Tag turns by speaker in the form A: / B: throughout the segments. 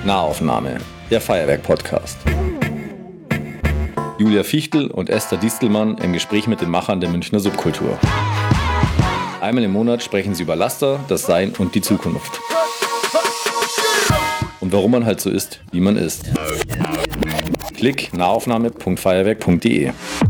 A: Nahaufnahme, der Feuerwerk-Podcast. Julia Fichtel und Esther Distelmann im Gespräch mit den Machern der Münchner Subkultur. Einmal im Monat sprechen sie über Laster, das Sein und die Zukunft. Und warum man halt so ist, wie man ist. Klick nahaufnahme.feuerwerk.de.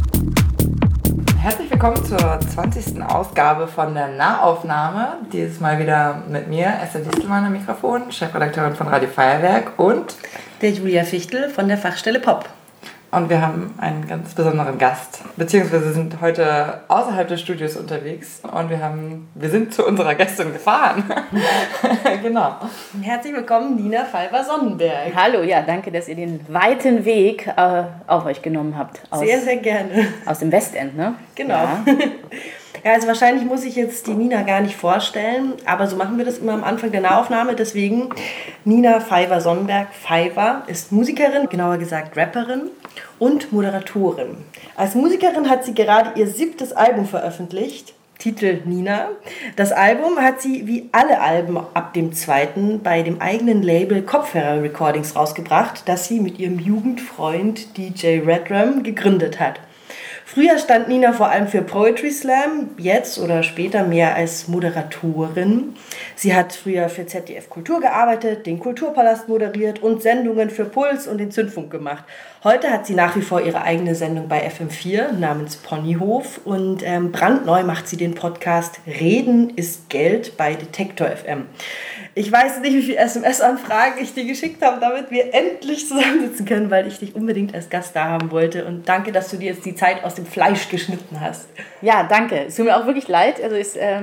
B: Herzlich willkommen zur 20. Ausgabe von der Nahaufnahme. Dieses Mal wieder mit mir, Esther Distelmann am Mikrofon, Chefredakteurin von Radio Feuerwerk und
C: der Julia Fichtel von der Fachstelle Pop.
B: Und wir haben einen ganz besonderen Gast, beziehungsweise sind heute außerhalb des Studios unterwegs und wir sind zu unserer Gästin gefahren. Genau.
C: Herzlich willkommen, Nina Pfeiffer-Sonnenberg.
D: Hallo, ja, danke, dass ihr den weiten Weg auf euch genommen habt.
C: Sehr, sehr gerne.
D: Aus dem Westend, ne?
C: Genau. Ja, also wahrscheinlich muss ich jetzt die Nina gar nicht vorstellen, aber so machen wir das immer am Anfang der Nahaufnahme. Deswegen Nina Pfeiffer-Sonnenberg. Pfeiffer ist Musikerin, genauer gesagt Rapperin und Moderatorin. Als Musikerin hat sie gerade ihr 7. Album veröffentlicht, Titel Nina. Das Album hat sie wie alle Alben ab dem 2. bei dem eigenen Label Kopfhörer Recordings rausgebracht, das sie mit ihrem Jugendfreund DJ Redrum gegründet hat. Früher stand Nina vor allem für Poetry Slam, jetzt oder später mehr als Moderatorin. Sie hat früher für ZDF Kultur gearbeitet, den Kulturpalast moderiert und Sendungen für Puls und den Zündfunk gemacht. Heute hat sie nach wie vor ihre eigene Sendung bei FM4 namens Ponyhof und brandneu macht sie den Podcast Reden ist Geld bei Detektor FM. Ich weiß nicht, wie viele SMS-Anfragen ich dir geschickt habe, damit wir endlich zusammensitzen können, weil ich dich unbedingt als Gast da haben wollte. Und danke, dass du dir jetzt die Zeit aus dem Fleisch geschnitten hast.
D: Ja, danke. Es tut mir auch wirklich leid. Also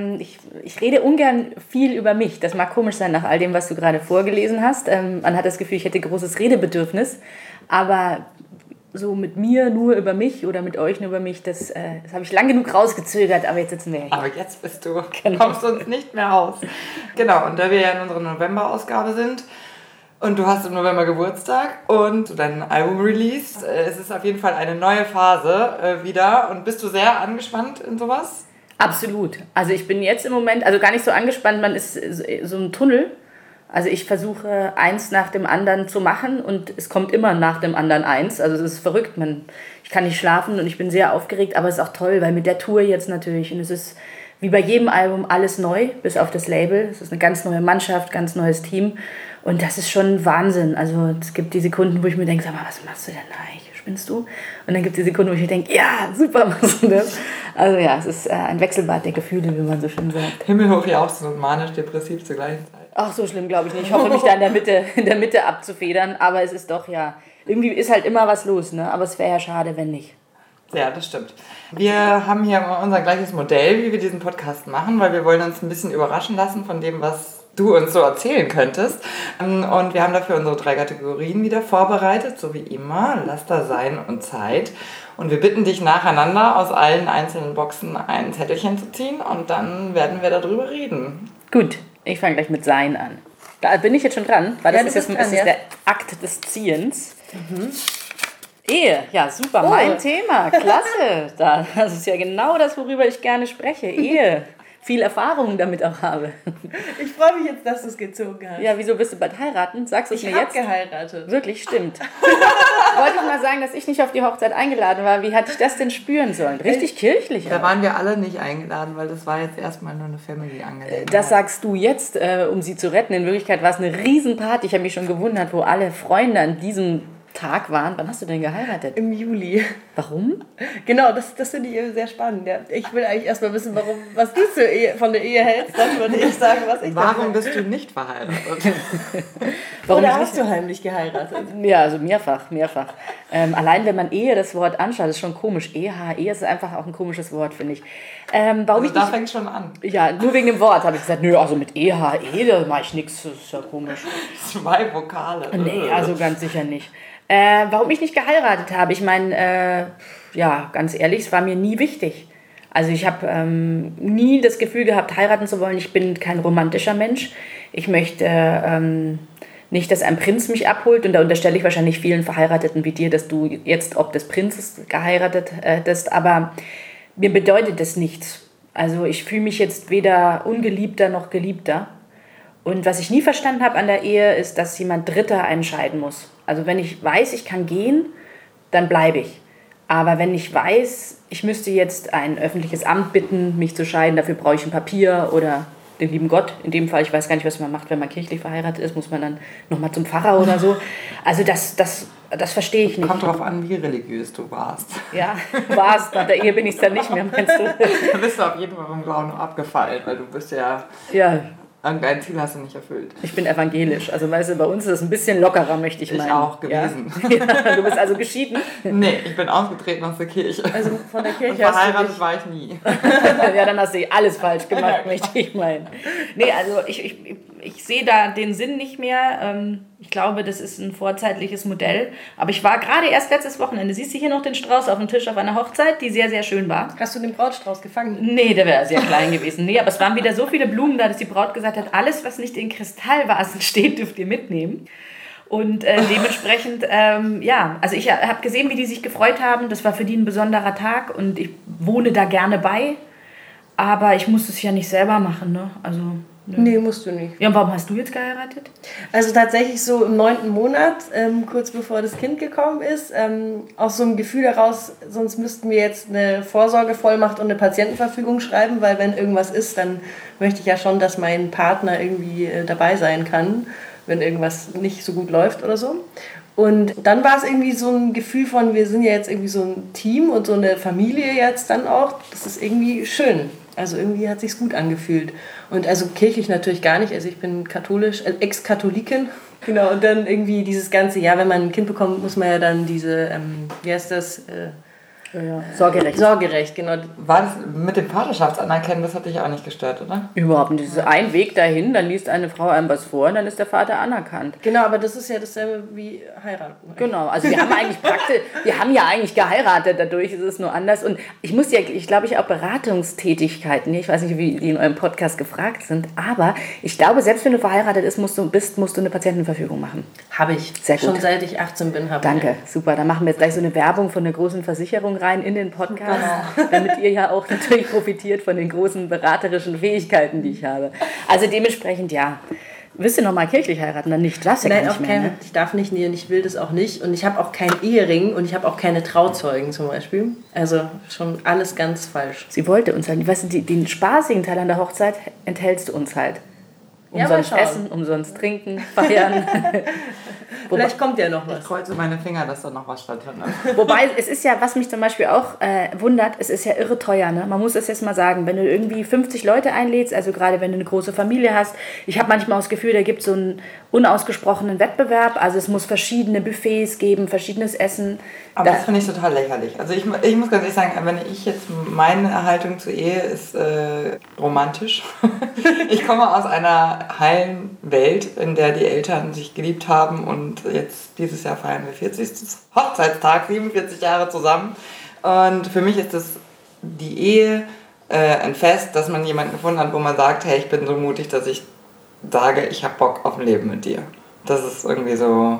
D: ich rede ungern viel über mich. Das mag komisch sein nach all dem, was du gerade vorgelesen hast. Man hat das Gefühl, ich hätte großes Redebedürfnis. Aber so mit mir nur über mich oder mit euch nur über mich, das habe ich lang genug rausgezögert, aber jetzt sitzen wir hier.
B: Aber jetzt kommst du uns nicht mehr aus. Genau, und da wir ja in unserer November-Ausgabe sind und du hast im November Geburtstag und dein Album released, es ist auf jeden Fall eine neue Phase wieder. Und bist du sehr angespannt in sowas?
D: Absolut. Also ich bin jetzt im Moment, also gar nicht so angespannt, man ist so ein Tunnel. Also ich versuche eins nach dem anderen zu machen und es kommt immer nach dem anderen eins. Also es ist verrückt, ich kann nicht schlafen und ich bin sehr aufgeregt, aber es ist auch toll, weil mit der Tour jetzt natürlich, und es ist wie bei jedem Album alles neu, bis auf das Label. Es ist eine ganz neue Mannschaft, ganz neues Team und das ist schon Wahnsinn. Also es gibt die Sekunden, wo ich mir denke, sag mal, was machst du denn eigentlich? Spinnst du? Und dann gibt es die Sekunden, wo ich mir denke, ja, super, machst du das? Also ja, es ist ein Wechselbad der Gefühle, wie man so schön sagt.
B: Himmelhoch jauchzend und manisch-depressiv zur gleichen Zeit.
D: Ach, so schlimm glaube ich nicht. Ich hoffe, mich da in der Mitte abzufedern. Aber es ist doch ja, irgendwie ist halt immer was los, ne? Aber es wäre ja schade, wenn nicht.
B: Ja, das stimmt. Wir haben hier unser gleiches Modell, wie wir diesen Podcast machen, weil wir wollen uns ein bisschen überraschen lassen von dem, was du uns so erzählen könntest. Und wir haben dafür unsere 3 Kategorien wieder vorbereitet, so wie immer, Laster, Sein und Zeit. Und wir bitten dich nacheinander aus allen einzelnen Boxen ein Zettelchen zu ziehen und dann werden wir darüber reden.
D: Gut, ich fange gleich mit Sein an. Da bin ich jetzt schon dran, weil das ist der Akt des Ziehens. Mhm. Ehe, ja super, mein Thema, klasse. Das ist ja genau das, worüber ich gerne spreche, Ehe. Viel Erfahrung damit auch habe.
C: Ich freue mich jetzt, dass du es gezogen hast.
D: Ja, wieso bist du bald heiraten? Sagst du es mir jetzt?
C: Ich habe geheiratet.
D: Wirklich, stimmt. Wollte ich mal sagen, dass ich nicht auf die Hochzeit eingeladen war. Wie hatte ich das denn spüren sollen? Richtig kirchlich.
B: Da waren wir alle nicht eingeladen, weil das war jetzt erstmal nur eine Family-Angelegenheit.
D: Das sagst du jetzt, um sie zu retten. In Wirklichkeit war es eine Riesenparty. Ich habe mich schon gewundert, wo alle Freunde an diesem Tag waren. Wann hast du denn geheiratet?
C: Im Juli.
D: Warum?
C: Genau, das finde ich sehr spannend. Ja. Ich will eigentlich erstmal wissen, was du von der Ehe hältst. Dann würde ich sagen, was ich
B: Warum bist du nicht verheiratet?
C: Oder hast du heimlich geheiratet?
D: Ja, also mehrfach. Allein wenn man Ehe das Wort anschaut, ist schon komisch. Ehe ist einfach auch ein komisches Wort, finde ich.
B: Da fängt schon an.
D: Ja, nur wegen dem Wort habe ich gesagt, nö, also mit da mache ich nichts, das ist ja komisch.
B: 2 Vokale.
D: Nee, also ganz sicher nicht. Warum ich nicht geheiratet habe, ich meine, ja, ganz ehrlich, es war mir nie wichtig. Also ich habe nie das Gefühl gehabt, heiraten zu wollen. Ich bin kein romantischer Mensch. Ich möchte nicht, dass ein Prinz mich abholt. Und da unterstelle ich wahrscheinlich vielen Verheirateten wie dir, dass du jetzt ob des Prinzes geheiratet bist. Aber mir bedeutet das nichts. Also ich fühle mich jetzt weder ungeliebter noch geliebter. Und was ich nie verstanden habe an der Ehe, ist, dass jemand Dritter entscheiden muss. Also wenn ich weiß, ich kann gehen, dann bleibe ich. Aber wenn ich weiß, ich müsste jetzt ein öffentliches Amt bitten, mich zu scheiden, dafür brauche ich ein Papier oder den lieben Gott. In dem Fall, ich weiß gar nicht, was man macht, wenn man kirchlich verheiratet ist, muss man dann nochmal zum Pfarrer oder so. Also das verstehe ich nicht.
B: Kommt darauf an, wie religiös du warst.
D: Ja, warst. Nach der Ehe bin ich es dann nicht mehr, meinst du?
B: Da bist du auf jeden Fall vom Glauben abgefallen, weil du bist ja... Irgendein Ziel hast du nicht erfüllt.
D: Ich bin evangelisch. Also weißt du, bei uns ist es ein bisschen lockerer, möchte ich meinen.
B: Ich auch gewesen.
D: Ja? Du bist also geschieden?
B: Nee, ich bin ausgetreten aus der Kirche.
D: Also von der Kirche
B: und verheiratet war ich nie.
D: Ja, dann hast du alles falsch gemacht, möchte ich meinen. Nee, also ich sehe da den Sinn nicht mehr. Ich glaube, das ist ein vorzeitliches Modell. Aber ich war gerade erst letztes Wochenende, siehst du hier noch den Strauß auf dem Tisch auf einer Hochzeit, die sehr, sehr schön war.
C: Hast du den Brautstrauß gefangen?
D: Nee, der wäre sehr klein gewesen. Nee, aber es waren wieder so viele Blumen da, dass die Braut gesagt hat, alles, was nicht in Kristallvasen steht, dürft ihr mitnehmen. Und dementsprechend, also ich habe gesehen, wie die sich gefreut haben. Das war für die ein besonderer Tag und ich wohne da gerne bei. Aber ich muss es ja nicht selber machen, ne? Also...
C: Nee, musst du nicht.
D: Ja, und warum hast du jetzt geheiratet?
C: Also tatsächlich so im 9. Monat, kurz bevor das Kind gekommen ist, aus so einem Gefühl heraus, sonst müssten wir jetzt eine Vorsorgevollmacht und eine Patientenverfügung schreiben, weil wenn irgendwas ist, dann möchte ich ja schon, dass mein Partner irgendwie dabei sein kann, wenn irgendwas nicht so gut läuft oder so. Und dann war es irgendwie so ein Gefühl von, wir sind ja jetzt irgendwie so ein Team und so eine Familie jetzt dann auch. Das ist irgendwie schön. Also irgendwie hat es sich gut angefühlt. Und also kirchlich natürlich gar nicht. Also ich bin katholisch, Ex-Katholikin. Genau, und dann irgendwie dieses ganze, wenn man ein Kind bekommt, muss man ja dann diese, wie heißt das?
D: Sorgerecht.
C: Sorgerecht, genau.
B: War das mit dem Vaterschaftsanerkennen, das hat dich auch nicht gestört, oder?
D: Überhaupt nicht. Das ist ein Weg dahin, dann liest eine Frau einem was vor und dann ist der Vater anerkannt.
C: Genau, aber das ist ja dasselbe wie heiraten.
D: Genau, also wir haben ja eigentlich geheiratet, dadurch ist es nur anders. Und ich glaube, auch Beratungstätigkeiten, ich weiß nicht, wie die in eurem Podcast gefragt sind, aber ich glaube, selbst wenn du verheiratet musst du eine Patientenverfügung machen.
C: Habe ich.
D: Sehr gut.
C: Schon seit ich 18 bin, habe ich.
D: Danke, super. Dann machen wir jetzt gleich so eine Werbung von einer großen Versicherung rein in den Podcast, damit ihr ja auch natürlich profitiert von den großen beraterischen Fähigkeiten, die ich habe. Also dementsprechend, ja. Willst du noch mal kirchlich heiraten? Dann nicht. Das ja
C: Nein,
D: gar nicht mehr, ne?
C: Ich darf nicht nähen, ich will das auch nicht. Und ich habe auch keinen Ehering und ich habe auch keine Trauzeugen zum Beispiel. Also schon alles ganz falsch.
D: Sie wollte uns halt, weißt du, den spaßigen Teil an der Hochzeit enthältst du uns halt. Umsonst essen, umsonst trinken, feiern.
C: Vielleicht kommt ja noch was.
B: Ich kreuze meine Finger, dass da noch was stattfindet.
D: Wobei, es ist ja, was mich zum Beispiel auch wundert, es ist ja irre teuer. Ne? Man muss es jetzt mal sagen, wenn du irgendwie 50 Leute einlädst, also gerade wenn du eine große Familie hast, ich habe manchmal das Gefühl, da gibt es so einen unausgesprochenen Wettbewerb. Also es muss verschiedene Buffets geben, verschiedenes Essen.
B: Aber das finde ich total lächerlich. Also ich muss ganz ehrlich sagen, wenn ich jetzt, meine Haltung zur Ehe ist romantisch. Ich komme aus einer heilen Welt, in der die Eltern sich geliebt haben und jetzt dieses Jahr feiern wir 40. Hochzeitstag, 47 Jahre zusammen. Und für mich ist das die Ehe ein Fest, dass man jemanden gefunden hat, wo man sagt, hey, ich bin so mutig, dass ich sage, ich habe Bock auf ein Leben mit dir. Das ist irgendwie so...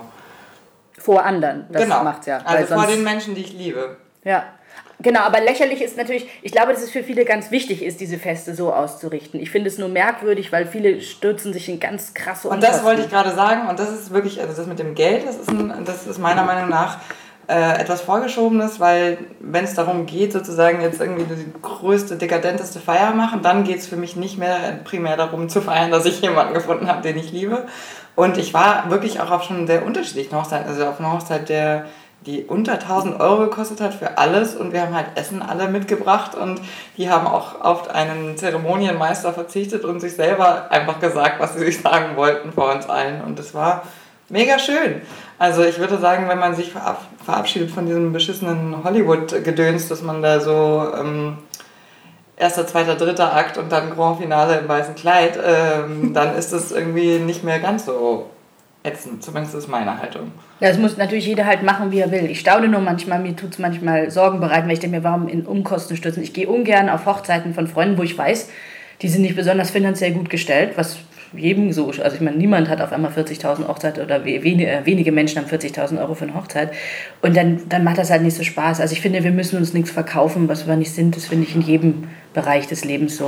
D: Vor anderen, das macht's ja.
B: Also vor den Menschen, die ich liebe.
D: Ja, genau, aber lächerlich ist natürlich, ich glaube, dass es für viele ganz wichtig ist, diese Feste so auszurichten. Ich finde es nur merkwürdig, weil viele stürzen sich in ganz krasse
B: Und das wollte ich gerade sagen, und das ist wirklich, also das mit dem Geld, das ist meiner Meinung nach etwas Vorgeschobenes, weil wenn es darum geht, sozusagen jetzt irgendwie die größte, dekadenteste Feier machen, dann geht es für mich nicht mehr primär darum zu feiern, dass ich jemanden gefunden habe, den ich liebe. Und ich war wirklich auch auf schon sehr unterschiedlichen Hochzeiten, also auf einer Hochzeit, die unter 1.000 € gekostet hat für alles, und wir haben halt Essen alle mitgebracht und die haben auch auf einen Zeremonienmeister verzichtet und sich selber einfach gesagt, was sie sich sagen wollten vor uns allen, und das war mega schön. Also ich würde sagen, wenn man sich verabschiedet von diesem beschissenen Hollywood-Gedöns, dass man da so erster, zweiter, dritter Akt und dann Grand Finale im weißen Kleid, dann ist das irgendwie nicht mehr ganz so ätzend. Zumindest ist meine Haltung.
D: Ja, das muss natürlich jeder halt machen, wie er will. Ich staune nur manchmal, mir tut es manchmal Sorgen bereiten, weil ich denke mir, warum in Umkosten stürzen? Ich gehe ungern auf Hochzeiten von Freunden, wo ich weiß, die sind nicht besonders finanziell gut gestellt, was jedem so, also ich meine, niemand hat auf einmal 40.000 Hochzeit oder wenige Menschen haben 40.000 € für eine Hochzeit, und dann macht das halt nicht so Spaß. Also ich finde, wir müssen uns nichts verkaufen, was wir nicht sind. Das finde ich in jedem Bereich des Lebens so.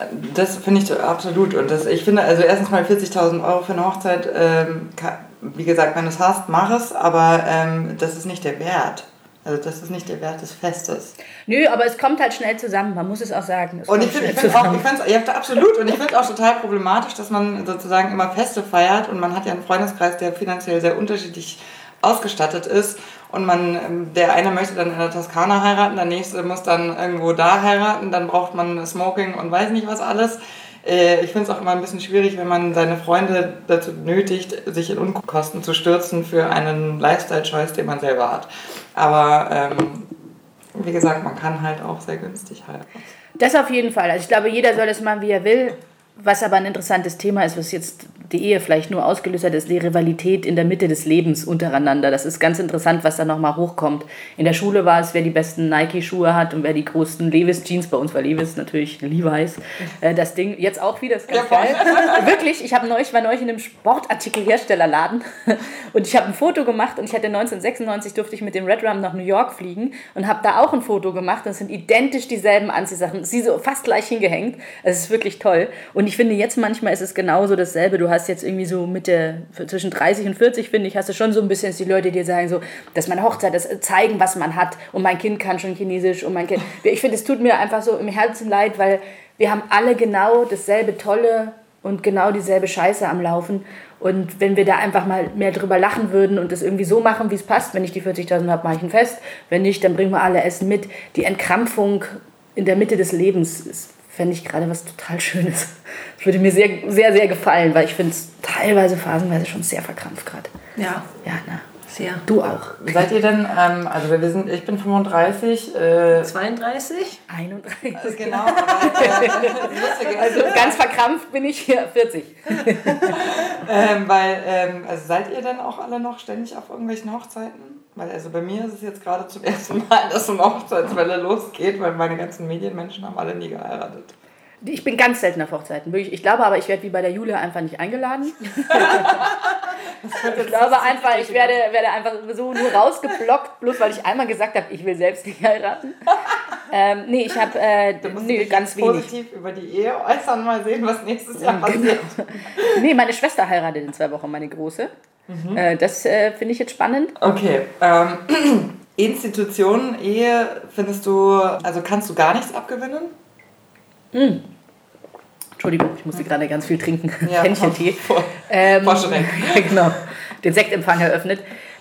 B: das finde ich absolut. Und ich finde, also erstens mal 40.000 Euro für eine Hochzeit, wie gesagt, wenn du es hast, mach es, aber das ist nicht der Wert. Also das ist nicht der Wert des Festes.
D: Nö, aber es kommt halt schnell zusammen, man muss es auch sagen.
B: Und ich finde absolut, und ich finde auch total problematisch, dass man sozusagen immer Feste feiert und man hat ja einen Freundeskreis, der finanziell sehr unterschiedlich ausgestattet ist und der eine möchte dann in der Toskana heiraten, der nächste muss dann irgendwo da heiraten, dann braucht man Smoking und weiß nicht was alles. Ich finde es auch immer ein bisschen schwierig, wenn man seine Freunde dazu nötigt, sich in Unkosten zu stürzen für einen Lifestyle-Choice, den man selber hat. Aber wie gesagt, man kann halt auch sehr günstig heiraten.
D: Das auf jeden Fall. Also ich glaube, jeder soll das machen, wie er will. Was aber ein interessantes Thema ist, was jetzt die Ehe vielleicht nur ausgelöst hat, ist die Rivalität in der Mitte des Lebens untereinander. Das ist ganz interessant, was da nochmal hochkommt. In der Schule war es, wer die besten Nike-Schuhe hat und wer die größten Levi's-Jeans, bei uns war Levi's natürlich Levi's, das Ding, jetzt auch wieder, ist ganz geil. Wirklich, ich war neulich in einem Sportartikelherstellerladen und ich habe ein Foto gemacht und ich hatte 1996, durfte ich mit dem Red Rum nach New York fliegen und habe da auch ein Foto gemacht und es sind identisch dieselben Anziehsachen, sie so fast gleich hingehängt. Es ist wirklich toll. Und ich finde, jetzt manchmal ist es genauso dasselbe. Du hast jetzt irgendwie so zwischen 30 und 40, finde ich, hast du schon so ein bisschen, dass die Leute dir sagen, so, dass meine Hochzeit, das zeigen, was man hat. Und mein Kind kann schon Chinesisch. Und mein Kind. Ich finde, es tut mir einfach so im Herzen leid, weil wir haben alle genau dasselbe Tolle und genau dieselbe Scheiße am Laufen. Und wenn wir da einfach mal mehr drüber lachen würden und das irgendwie so machen, wie es passt, wenn ich die 40.000 habe, mache ich ein Fest. Wenn nicht, dann bringen wir alle Essen mit. Die Entkrampfung in der Mitte des Lebens ist, fände ich gerade was total Schönes. Das würde mir sehr, sehr, sehr gefallen, weil ich finde es teilweise, phasenweise schon sehr verkrampft gerade.
C: Ja.
D: Ja, na.
C: Sehr.
D: Du auch.
B: Seid ihr denn, ich bin 35.
C: 32?
D: 31.
B: Genau. Aber,
D: also ganz verkrampft bin ich hier 40.
B: Also seid ihr denn auch alle noch ständig auf irgendwelchen Hochzeiten? Weil also bei mir ist es jetzt gerade zum ersten Mal, dass so eine Hochzeitswelle losgeht, weil meine ganzen Medienmenschen haben alle nie geheiratet.
D: Ich bin ganz selten auf Hochzeiten. Wirklich. Ich glaube aber, ich werde wie bei der Julia einfach nicht eingeladen. Ich glaube einfach, ich werde einfach so nur rausgeblockt, bloß weil ich einmal gesagt habe, ich will selbst nicht heiraten. Ich habe ganz wenig.
B: Positiv über die Ehe äußern, mal sehen, was nächstes Jahr passiert.
D: Nee, meine Schwester heiratet in 2 Wochen, meine Große. Das finde ich jetzt spannend.
B: Okay. Institutionen, Ehe, findest du, also kannst du gar nichts abgewinnen?
D: Entschuldigung, ich musste gerade ganz viel trinken.
B: Ja,
D: Hähnchentee. Genau. Den Sektempfang eröffnet.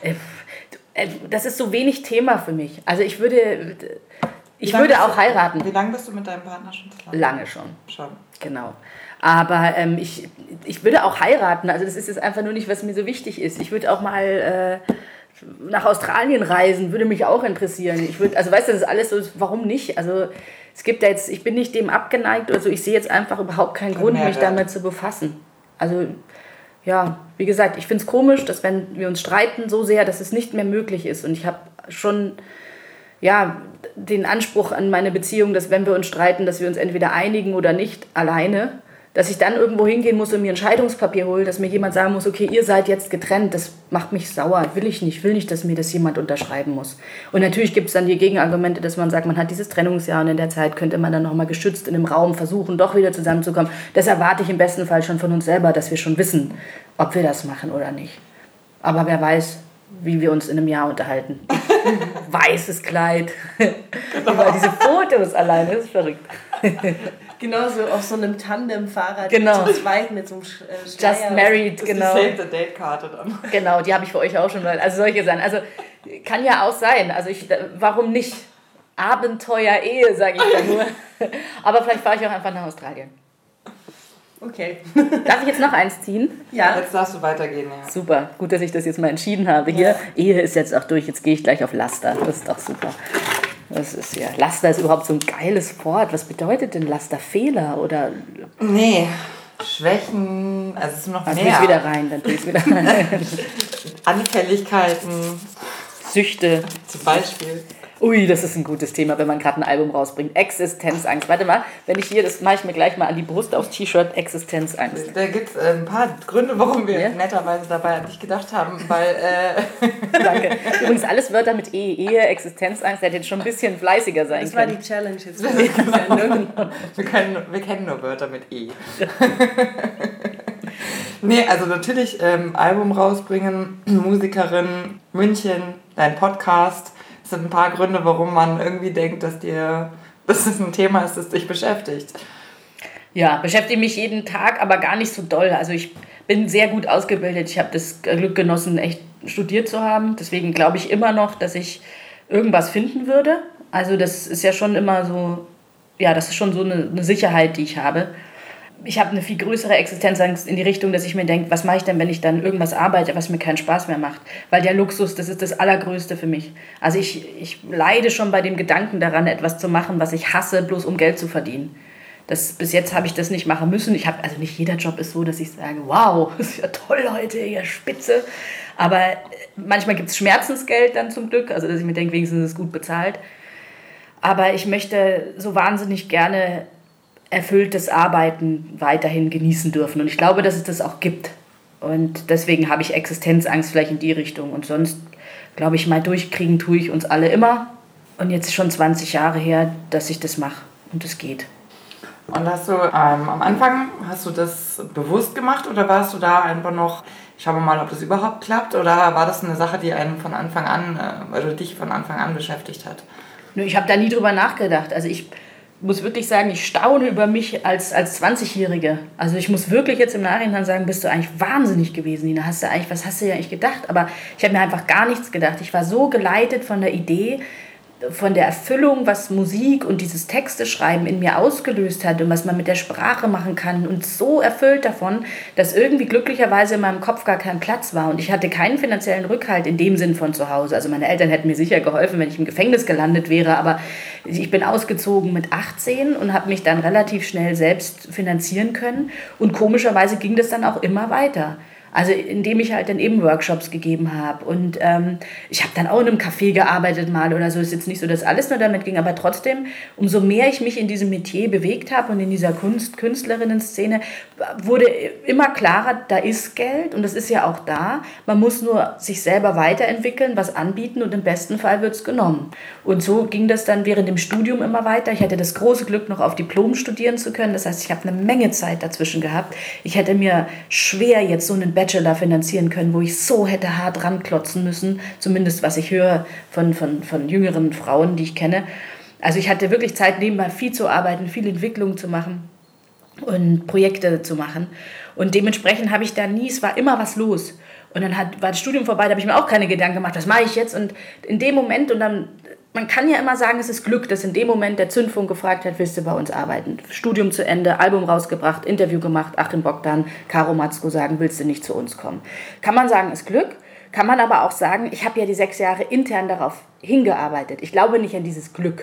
D: Das ist so wenig Thema für mich. Also ich würde auch heiraten.
B: Wie lange bist du mit deinem Partner schon zusammen?
D: Lange schon. Genau. Aber ich würde auch heiraten. Also das ist jetzt einfach nur nicht, was mir so wichtig ist. Ich würde auch mal nach Australien reisen, würde mich auch interessieren. Also weißt du, das ist alles so, warum nicht? Also es gibt da jetzt, ich bin nicht dem abgeneigt, also ich sehe jetzt einfach überhaupt keinen Grund, mich damit zu befassen. Also ja, wie gesagt, ich finde es komisch, dass wenn wir uns streiten so sehr, dass es nicht mehr möglich ist. Und ich habe schon den Anspruch an meine Beziehung, dass wenn wir uns streiten, dass wir uns entweder einigen oder nicht alleine. Dass ich dann irgendwo hingehen muss und mir ein Scheidungspapier hole, dass mir jemand sagen muss, okay, ihr seid jetzt getrennt, das macht mich sauer, will ich nicht, dass mir das jemand unterschreiben muss. Und natürlich gibt es dann die Gegenargumente, dass man sagt, man hat dieses Trennungsjahr und in der Zeit könnte man dann nochmal geschützt in einem Raum versuchen, doch wieder zusammenzukommen. Das erwarte ich im besten Fall schon von uns selber, dass wir schon wissen, ob wir das machen oder nicht. Aber wer weiß, wie wir uns in einem Jahr unterhalten. Weißes Kleid. Über diese Fotos alleine, das ist verrückt.
C: Genau, so auf so einem Tandem-Fahrrad
D: zu
C: zweit mit so einem Schleier.
D: Just Married, genau.
B: Die Save-the-Date-Karte dann.
D: Genau, die habe ich für euch auch schon mal. Also solche Sachen. Also kann ja auch sein. Also warum nicht? Abenteuer-Ehe, sage ich da nur. Aber vielleicht fahre ich auch einfach nach Australien.
C: Okay.
D: Darf ich jetzt noch eins ziehen?
B: Ja. Jetzt darfst du weitergehen, ja.
D: Super, gut, dass ich das jetzt mal entschieden habe hier. Ja. Ehe ist jetzt auch durch, jetzt gehe ich gleich auf Laster. Das ist doch super. Das ist ja, Laster ist überhaupt so ein geiles Wort. Was bedeutet denn Laster? Fehler oder?
B: Nee, Schwächen, also es ist noch mehr.
D: Dann tue ich wieder rein,
B: Anfälligkeiten.
D: Süchte.
B: Zum Beispiel.
D: Ui, das ist ein gutes Thema, wenn man gerade ein Album rausbringt. Existenzangst. Warte mal, wenn ich hier, das mache ich mir gleich mal an die Brust aufs T-Shirt, Existenzangst.
B: Da gibt es ein paar Gründe, warum wir netterweise dabei an dich gedacht haben, weil...
D: Danke. Übrigens alles Wörter mit E, Ehe, Existenzangst, hätte jetzt schon ein bisschen fleißiger sein
C: Das war
D: können.
C: die Challenge jetzt.
B: wir kennen nur Wörter mit E. Nee, also natürlich Album rausbringen, Musikerin, München, dein Podcast. Das sind ein paar Gründe, warum man irgendwie denkt, dass es ein Thema ist, das dich beschäftigt.
D: Ja, beschäftige mich jeden Tag, aber gar nicht so doll. Also ich bin sehr gut ausgebildet. Ich habe das Glück genossen, echt studiert zu haben. Deswegen glaube ich immer noch, dass ich irgendwas finden würde. Also das ist ja schon immer so, ja, das ist schon so eine Sicherheit, die ich habe. Ich habe eine viel größere Existenzangst in die Richtung, dass ich mir denke, was mache ich denn, wenn ich dann irgendwas arbeite, was mir keinen Spaß mehr macht? Weil der Luxus, das ist das Allergrößte für mich. Also ich leide schon bei dem Gedanken daran, etwas zu machen, was ich hasse, bloß um Geld zu verdienen. Bis jetzt habe ich das nicht machen müssen. Also nicht jeder Job ist so, dass ich sage, wow, das ist ja toll, Leute, ihr Spitze. Aber manchmal gibt es Schmerzensgeld dann zum Glück, also dass ich mir denke, wenigstens ist es gut bezahlt. Aber ich möchte so wahnsinnig gerne erfülltes Arbeiten weiterhin genießen dürfen. Und ich glaube, dass es das auch gibt. Und deswegen habe ich Existenzangst vielleicht in die Richtung. Und sonst, glaube ich, mal durchkriegen tue ich uns alle immer. Und jetzt ist schon 20 Jahre her, dass ich das mache. Und es geht.
B: Und hast du am Anfang, hast du das bewusst gemacht oder warst du da einfach noch, schauen wir mal, ob das überhaupt klappt? Oder war das eine Sache, die einen von Anfang an, oder dich von Anfang an beschäftigt hat?
D: Ich habe da nie drüber nachgedacht. Also ich muss wirklich sagen, ich staune über mich als 20-Jährige. Also ich muss wirklich jetzt im Nachhinein sagen, bist du eigentlich wahnsinnig gewesen, Nina. Was hast du dir eigentlich gedacht? Aber ich habe mir einfach gar nichts gedacht. Ich war so geleitet von der Idee, von der Erfüllung, was Musik und dieses Texteschreiben in mir ausgelöst hat und was man mit der Sprache machen kann und so erfüllt davon, dass irgendwie glücklicherweise in meinem Kopf gar kein Platz war und ich hatte keinen finanziellen Rückhalt in dem Sinn von zu Hause. Also meine Eltern hätten mir sicher geholfen, wenn ich im Gefängnis gelandet wäre, aber ich bin ausgezogen mit 18 und habe mich dann relativ schnell selbst finanzieren können und komischerweise ging das dann auch immer weiter. Also indem ich halt dann eben Workshops gegeben habe und ich habe dann auch in einem Café gearbeitet mal oder so. Ist jetzt nicht so, dass alles nur damit ging, aber trotzdem, umso mehr ich mich in diesem Metier bewegt habe und in dieser Künstlerinnen-Szene, wurde immer klarer, da ist Geld und das ist ja auch da. Man muss nur sich selber weiterentwickeln, was anbieten und im besten Fall wird es genommen. Und so ging das dann während dem Studium immer weiter. Ich hatte das große Glück, noch auf Diplom studieren zu können. Das heißt, ich habe eine Menge Zeit dazwischen gehabt. Ich hätte mir schwer jetzt so einen Bachelor finanzieren können, wo ich so hätte hart ranklotzen müssen, zumindest was ich höre von jüngeren Frauen, die ich kenne. Also ich hatte wirklich Zeit, nebenbei viel zu arbeiten, viel Entwicklung zu machen und Projekte zu machen. Und dementsprechend habe ich da nie, es war immer was los. Und dann war das Studium vorbei, da habe ich mir auch keine Gedanken gemacht, was mache ich jetzt? Und in dem Moment, und dann, man kann ja immer sagen, es ist Glück, dass in dem Moment der Zündfunk gefragt hat, willst du bei uns arbeiten? Studium zu Ende, Album rausgebracht, Interview gemacht, Achim Bogdan, Caro Matzko sagen, willst du nicht zu uns kommen? Kann man sagen, ist Glück, kann man aber auch sagen, ich habe ja die 6 Jahre intern darauf hingearbeitet. Ich glaube nicht an dieses Glück,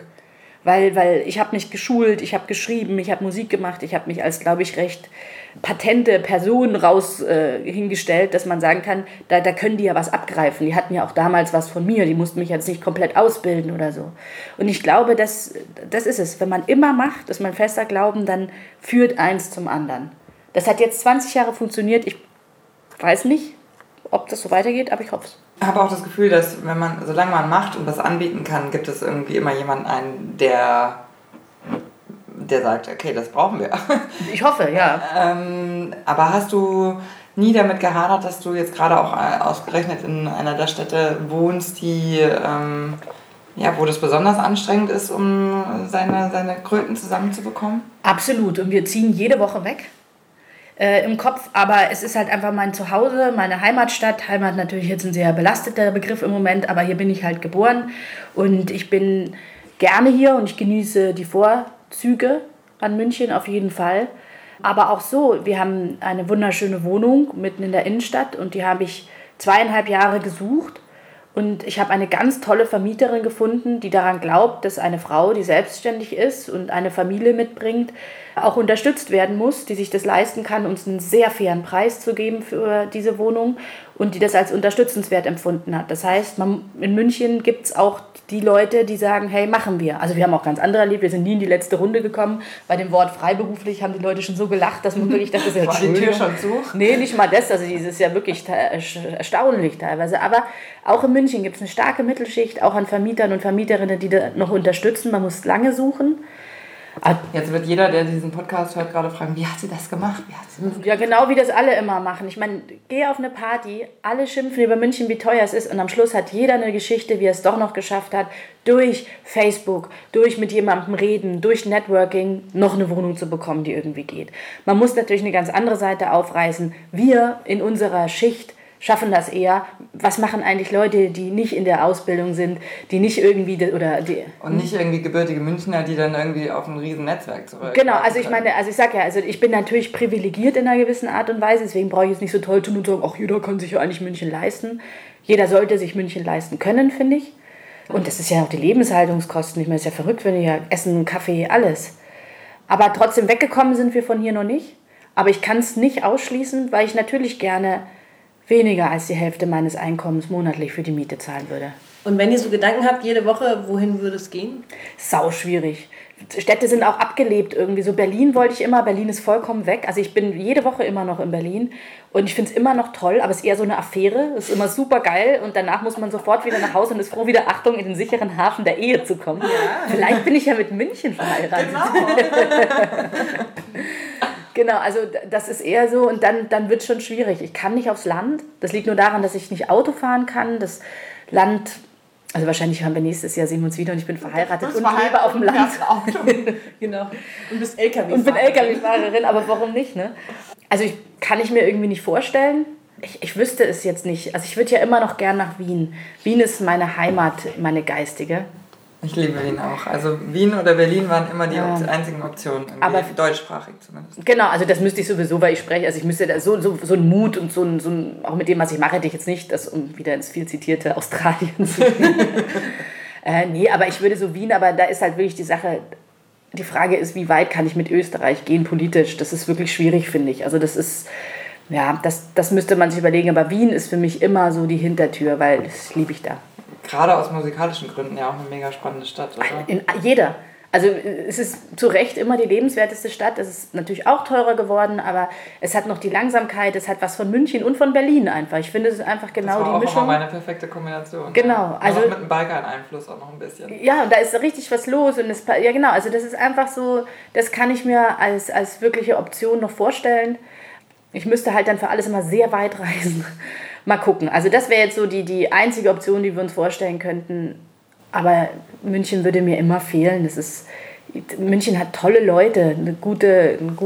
D: weil ich habe mich geschult, ich habe geschrieben, ich habe Musik gemacht, ich habe mich als, glaube ich, recht patente Person hingestellt, dass man sagen kann, da können die ja was abgreifen. Die hatten ja auch damals was von mir, die mussten mich jetzt nicht komplett ausbilden oder so. Und ich glaube, das ist es. Wenn man immer macht, ist mein fester Glauben, dann führt eins zum anderen. Das hat jetzt 20 Jahre funktioniert. Ich weiß nicht, ob das so weitergeht, aber ich hoffe es.
B: Ich habe auch das Gefühl, dass solange man macht und was anbieten kann, gibt es irgendwie immer jemanden der sagt, okay, das brauchen wir.
D: Ich hoffe, ja.
B: Aber hast du nie damit gehadert, dass du jetzt gerade auch ausgerechnet in einer der Städte wohnst, die, wo das besonders anstrengend ist, um seine Kröten zusammenzubekommen?
D: Absolut. Und wir ziehen jede Woche weg. Im Kopf, aber es ist halt einfach mein Zuhause, meine Heimatstadt. Heimat natürlich jetzt ein sehr belasteter Begriff im Moment, aber hier bin ich halt geboren und ich bin gerne hier und ich genieße die Vorzüge an München auf jeden Fall. Aber auch so, wir haben eine wunderschöne Wohnung mitten in der Innenstadt und die habe ich 2,5 Jahre gesucht. Und ich habe eine ganz tolle Vermieterin gefunden, die daran glaubt, dass eine Frau, die selbstständig ist und eine Familie mitbringt, auch unterstützt werden muss, die sich das leisten kann, uns einen sehr fairen Preis zu geben für diese Wohnung. und die das als unterstützenswert empfunden hat. Das heißt, in München gibt es auch die Leute, die sagen, hey, machen wir. Also wir haben auch ganz andere erlebt, wir sind nie in die letzte Runde gekommen. Bei dem Wort freiberuflich haben die Leute schon so gelacht, dass man wirklich dachte,
B: war die Tür schon zu?
D: Nee, nicht mal das, also das ist ja wirklich erstaunlich teilweise. Aber auch in München gibt es eine starke Mittelschicht, auch an Vermietern und Vermieterinnen, die da noch unterstützen. Man muss lange suchen.
B: Jetzt wird jeder, der diesen Podcast hört, gerade fragen, wie hat sie das gemacht?
D: Ja, genau wie das alle immer machen. Ich meine, geh auf eine Party, alle schimpfen über München, wie teuer es ist und am Schluss hat jeder eine Geschichte, wie er es doch noch geschafft hat, durch Facebook, durch mit jemandem reden, durch Networking noch eine Wohnung zu bekommen, die irgendwie geht. Man muss natürlich eine ganz andere Seite aufreißen. Wir in unserer Schicht schaffen das eher. Was machen eigentlich Leute, die nicht in der Ausbildung sind, die nicht irgendwie
B: und nicht irgendwie gebürtige Münchner, die dann irgendwie auf ein riesen Netzwerk zurück.
D: Genau, also ich meine, ich sag ja, also ich bin natürlich privilegiert in einer gewissen Art und Weise, deswegen brauche ich jetzt nicht so toll tun und sagen, ach, jeder kann sich ja eigentlich München leisten. Jeder sollte sich München leisten können, finde ich. Und das ist ja auch die Lebenshaltungskosten. Ich meine, es ist ja verrückt, wenn wir Essen, Kaffee, alles. Aber trotzdem weggekommen sind wir von hier noch nicht. Aber ich kann es nicht ausschließen, weil ich natürlich gerne weniger als die Hälfte meines Einkommens monatlich für die Miete zahlen würde.
C: Und wenn ihr so Gedanken habt, jede Woche, wohin würde es gehen?
D: Sau schwierig. Städte sind auch abgelebt irgendwie. So Berlin wollte ich immer, Berlin ist vollkommen weg. Also ich bin jede Woche immer noch in Berlin und ich finde es immer noch toll, aber es ist eher so eine Affäre. Es ist immer super geil und danach muss man sofort wieder nach Hause und ist froh, wieder, Achtung, in den sicheren Hafen der Ehe zu kommen. Ja. Vielleicht bin ich ja mit München verheiratet. Genau. Genau, also das ist eher so und dann wird es schon schwierig. Ich kann nicht aufs Land. Das liegt nur daran, dass ich nicht Auto fahren kann. Das Land, also wahrscheinlich haben wir nächstes Jahr, sehen wir uns wieder und ich bin verheiratet und lebe auf dem Land. Genau. Und bist LKW-Fahrerin. Und bin LKW-Fahrerin, aber warum nicht, ne? Also kann ich mir irgendwie nicht vorstellen. Ich wüsste es jetzt nicht. Also ich würde ja immer noch gern nach Wien. Wien ist meine Heimat, meine geistige.
B: Ich liebe Wien auch. Also Wien oder Berlin waren immer die einzigen Optionen, aber deutschsprachig zumindest.
D: Genau, also das müsste ich sowieso, weil ich spreche, also ich müsste da so einen Mut und so ein, auch mit dem, was ich mache, hätte ich jetzt nicht, das um wieder ins viel zitierte Australien zu gehen. Nee, aber ich würde so Wien, aber da ist halt wirklich die Sache, die Frage ist, wie weit kann ich mit Österreich gehen politisch? Das ist wirklich schwierig, finde ich. Also das ist, ja, das müsste man sich überlegen, aber Wien ist für mich immer so die Hintertür, weil das liebe ich da.
B: Gerade aus musikalischen Gründen ja auch eine mega spannende Stadt, oder?
D: Jeder. Also es ist zu Recht immer die lebenswerteste Stadt. Es ist natürlich auch teurer geworden, aber es hat noch die Langsamkeit, es hat was von München und von Berlin einfach. Ich finde, es ist einfach genau die Mischung. Das war auch
B: meine perfekte Kombination.
D: Genau.
B: Ja. Also mit dem Balkan-Einfluss auch noch ein bisschen.
D: Ja, und da ist richtig was los. Und ja genau, also das ist einfach so, das kann ich mir als wirkliche Option noch vorstellen. Ich müsste halt dann für alles immer sehr weit reisen. Mal gucken. Also das wäre jetzt so die einzige Option, die wir uns vorstellen könnten. Aber München würde mir immer fehlen. München hat tolle Leute, einen guten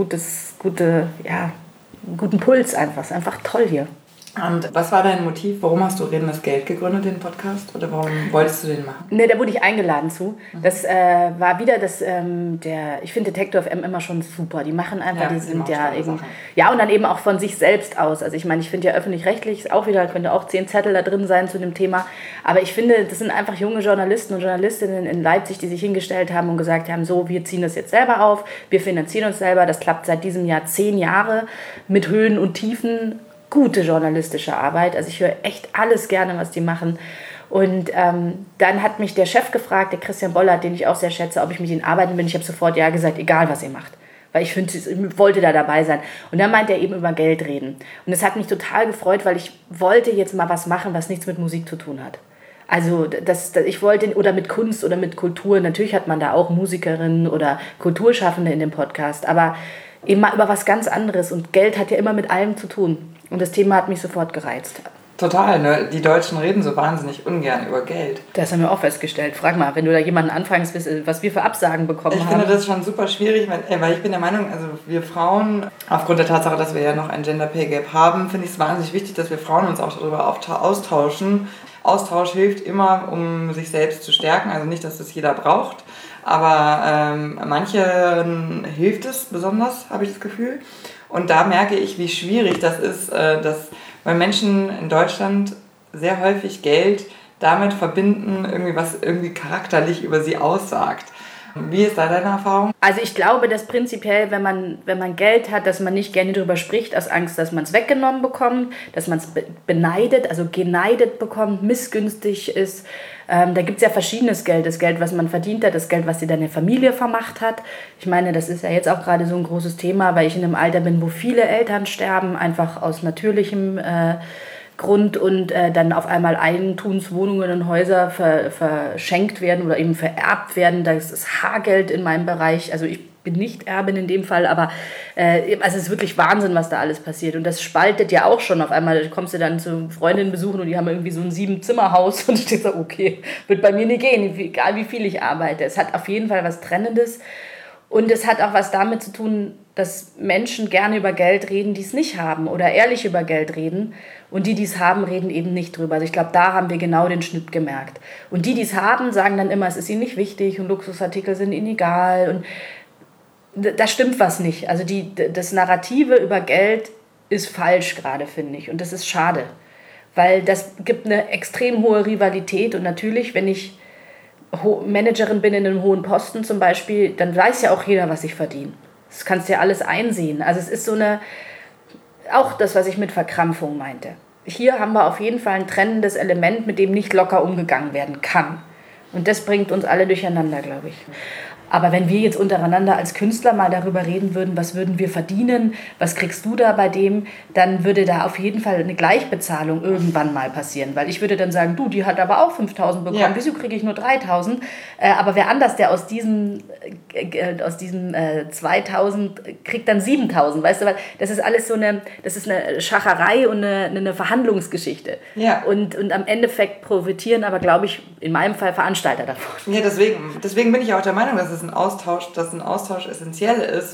D: Puls einfach. Es ist einfach toll hier.
B: Und was war dein Motiv? Warum hast du Reden das Geld gegründet, den Podcast? Oder warum wolltest du den machen?
D: Ne, da wurde ich eingeladen zu. Das war wieder ich finde Detektor FM immer schon super. Die machen einfach, die sind ja eben, ja, und dann eben auch von sich selbst aus. Also ich meine, ich finde ja öffentlich-rechtlich auch wieder, könnte auch 10 Zettel da drin sein zu dem Thema. Aber ich finde, das sind einfach junge Journalisten und Journalistinnen in Leipzig, die sich hingestellt haben und gesagt haben, so, wir ziehen das jetzt selber auf, wir finanzieren uns selber. Das klappt seit diesem Jahr 10 Jahre mit Höhen und Tiefen. Gute journalistische Arbeit. Also ich höre echt alles gerne, was die machen. Und dann hat mich der Chef gefragt, der Christian Bollert, den ich auch sehr schätze, ob ich mit ihnen arbeiten will. Ich habe sofort ja gesagt, egal was ihr macht. Weil ich wollte da dabei sein. Und dann meinte er eben über Geld reden. Und das hat mich total gefreut, weil ich wollte jetzt mal was machen, was nichts mit Musik zu tun hat. Also ich wollte, oder mit Kunst oder mit Kultur, natürlich hat man da auch Musikerinnen oder Kulturschaffende in dem Podcast, aber eben mal über was ganz anderes. Und Geld hat ja immer mit allem zu tun. Und das Thema hat mich sofort gereizt.
B: Total, ne? Die Deutschen reden so wahnsinnig ungern über Geld.
D: Das haben wir auch festgestellt. Frag mal, wenn du da jemanden anfragst, was wir für Absagen bekommen haben.
B: Ich finde das schon super schwierig, weil ich bin der Meinung, also wir Frauen, aufgrund der Tatsache, dass wir ja noch ein Gender Pay Gap haben, finde ich es wahnsinnig wichtig, dass wir Frauen uns auch darüber austauschen. Austausch hilft immer, um sich selbst zu stärken. Also nicht, dass das jeder braucht, aber manchen hilft es besonders, habe ich das Gefühl. Und da merke ich, wie schwierig das ist, weil Menschen in Deutschland sehr häufig Geld damit verbinden, was irgendwie charakterlich über sie aussagt. Wie ist da deine Erfahrung?
D: Also ich glaube, dass prinzipiell, wenn man Geld hat, dass man nicht gerne darüber spricht, aus Angst, dass man es weggenommen bekommt, dass man es beneidet, also geneidet bekommt, missgünstig ist. Da gibt es ja verschiedenes Geld. Das Geld, was man verdient hat, das Geld, was dir deine Familie vermacht hat. Ich meine, das ist ja jetzt auch gerade so ein großes Thema, weil ich in einem Alter bin, wo viele Eltern sterben, einfach aus natürlichem Grund und dann auf einmal Eigentumswohnungen und Häuser verschenkt werden oder eben vererbt werden. Das ist Haargeld in meinem Bereich. Also ich bin nicht Erbin in dem Fall, aber also es ist wirklich Wahnsinn, was da alles passiert. Und das spaltet ja auch schon. Auf einmal kommst du dann zu Freundinnen besuchen und die haben irgendwie so ein 7-Zimmer-Haus und ich denke so, okay, wird bei mir nicht gehen, egal wie viel ich arbeite. Es hat auf jeden Fall was Trennendes und es hat auch was damit zu tun, dass Menschen gerne über Geld reden, die es nicht haben oder ehrlich über Geld reden. Und die es haben, reden eben nicht drüber. Also ich glaube, da haben wir genau den Schnitt gemerkt. Und die es haben, sagen dann immer, es ist ihnen nicht wichtig und Luxusartikel sind ihnen egal. Und da stimmt was nicht. Also das Narrative über Geld ist falsch gerade, finde ich. Und das ist schade. Weil das gibt eine extrem hohe Rivalität. Und natürlich, wenn ich Managerin bin in einem hohen Posten zum Beispiel, dann weiß ja auch jeder, was ich verdiene. Das kannst du ja alles einsehen. Also es ist so eine... Auch das, was ich mit Verkrampfung meinte. Hier haben wir auf jeden Fall ein trennendes Element, mit dem nicht locker umgegangen werden kann. Und das bringt uns alle durcheinander, glaube ich. Aber wenn wir jetzt untereinander als Künstler mal darüber reden würden, was würden wir verdienen, was kriegst du da bei dem, dann würde da auf jeden Fall eine Gleichbezahlung irgendwann mal passieren. Weil ich würde dann sagen, du, die hat aber auch 5.000 bekommen, ja. Wieso kriege ich nur 3.000? Aber wer anders, der aus diesen 2.000 kriegt dann 7.000, weißt du? Weil das ist alles so eine Schacherei und eine Verhandlungsgeschichte. Ja. Und am Endeffekt profitieren aber, glaube ich, in meinem Fall Veranstalter davon.
B: Ja, deswegen bin ich auch der Meinung, dass ein Austausch essentiell ist,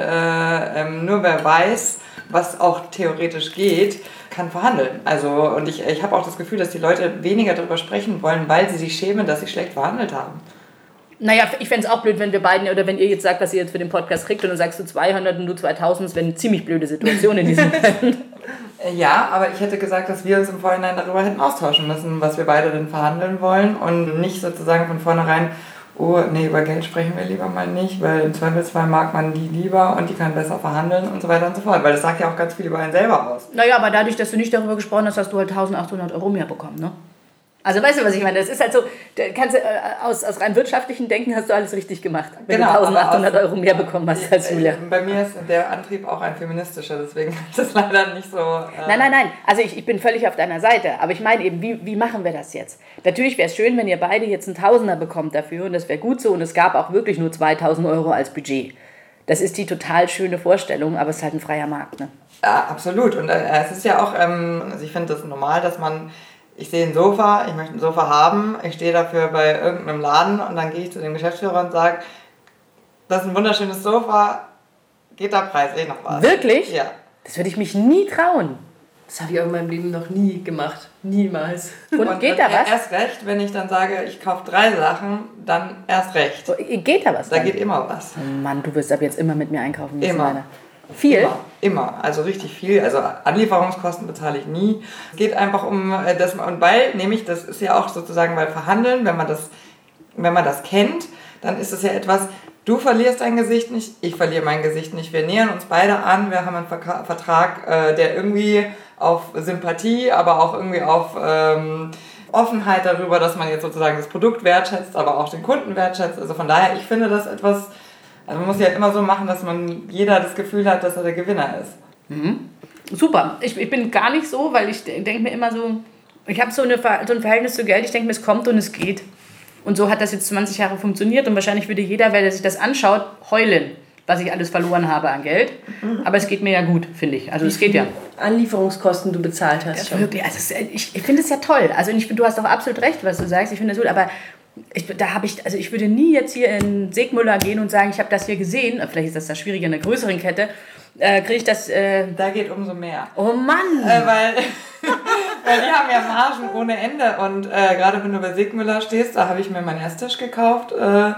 B: weil nur wer weiß, was auch theoretisch geht, kann verhandeln. Also, und ich habe auch das Gefühl, dass die Leute weniger darüber sprechen wollen, weil sie sich schämen, dass sie schlecht verhandelt haben.
D: Naja, ich fände es auch blöd, wenn wir beiden, oder wenn ihr jetzt sagt, was ihr jetzt für den Podcast kriegt und dann sagst du 200 und du 2000, das wäre eine ziemlich blöde Situation in diesem Moment.
B: Ja, aber ich hätte gesagt, dass wir uns im Vorhinein darüber hätten austauschen müssen, was wir beide denn verhandeln wollen und nicht sozusagen von vornherein, oh, nee, über Geld sprechen wir lieber mal nicht, weil im Zweifelsfall mag man die lieber und die kann besser verhandeln und so weiter und so fort. Weil das sagt ja auch ganz viel über einen selber aus.
D: Naja, aber dadurch, dass du nicht darüber gesprochen hast, hast du halt 1.800 € mehr bekommen, ne? Also weißt du, was ich meine? Das ist halt so, kannst du, aus rein wirtschaftlichen Denken hast du alles richtig gemacht, wenn du 1.800 € mehr bekommen hast als Julia.
B: Bei mir ist der Antrieb auch ein feministischer, deswegen ist das leider nicht so...
D: Nein. Also ich bin völlig auf deiner Seite, aber ich meine eben, wie machen wir das jetzt? Natürlich wäre es schön, wenn ihr beide jetzt einen Tausender bekommt dafür und das wäre gut so und es gab auch wirklich nur 2.000 € als Budget. Das ist die total schöne Vorstellung, aber es ist halt ein freier Markt, ne?
B: Ja, absolut. Und es ist ja auch, also ich finde das normal, dass man... Ich sehe ein Sofa, ich möchte ein Sofa haben, ich stehe dafür bei irgendeinem Laden und dann gehe ich zu dem Geschäftsführer und sage, das ist ein wunderschönes Sofa, geht da preislich noch was?
D: Wirklich?
B: Ja.
D: Das würde ich mich nie trauen.
C: Das habe ich auch in meinem Leben noch nie gemacht. Niemals.
D: Und geht da was?
B: Erst recht, wenn ich dann sage, ich kaufe 3 Sachen, dann erst recht.
D: Geht da was?
B: Da geht immer was.
D: Oh Mann, du wirst ab jetzt immer mit mir einkaufen müssen.
B: Immer.
D: Viel?
B: Immer. Also richtig viel. Also Anlieferungskosten bezahle ich nie. Es geht einfach um das, und weil, nämlich, das ist ja auch sozusagen, weil Verhandeln, wenn man das kennt, dann ist es ja etwas, du verlierst dein Gesicht nicht, ich verliere mein Gesicht nicht. Wir nähern uns beide an, wir haben einen Vertrag, der irgendwie auf Sympathie, aber auch irgendwie auf Offenheit darüber, dass man jetzt sozusagen das Produkt wertschätzt, aber auch den Kunden wertschätzt. Also von daher, ich finde das etwas... Also man muss ja immer so machen, dass jeder das Gefühl hat, dass er der Gewinner ist.
D: Mhm. Super. Ich bin gar nicht so, weil ich denke mir immer so, ich habe so ein Verhältnis zu Geld, ich denke mir, es kommt und es geht. Und so hat das jetzt 20 Jahre funktioniert und wahrscheinlich würde jeder, der sich das anschaut, heulen, was ich alles verloren habe an Geld. Aber es geht mir ja gut, finde ich. Also es geht ja.
C: Anlieferungskosten du bezahlt hast.
D: Ja, wirklich. Also ich finde es ja toll. Also du hast auch absolut recht, was du sagst. Ich finde es gut, aber... Ich würde nie jetzt hier in Segmüller gehen und sagen, ich habe das hier gesehen, vielleicht ist das schwieriger in einer größeren Kette, kriege ich das...
B: Da geht umso mehr.
D: Oh Mann!
B: Weil die haben ja Margen ohne Ende und gerade wenn du bei Segmüller stehst, da habe ich mir meinen Esstisch gekauft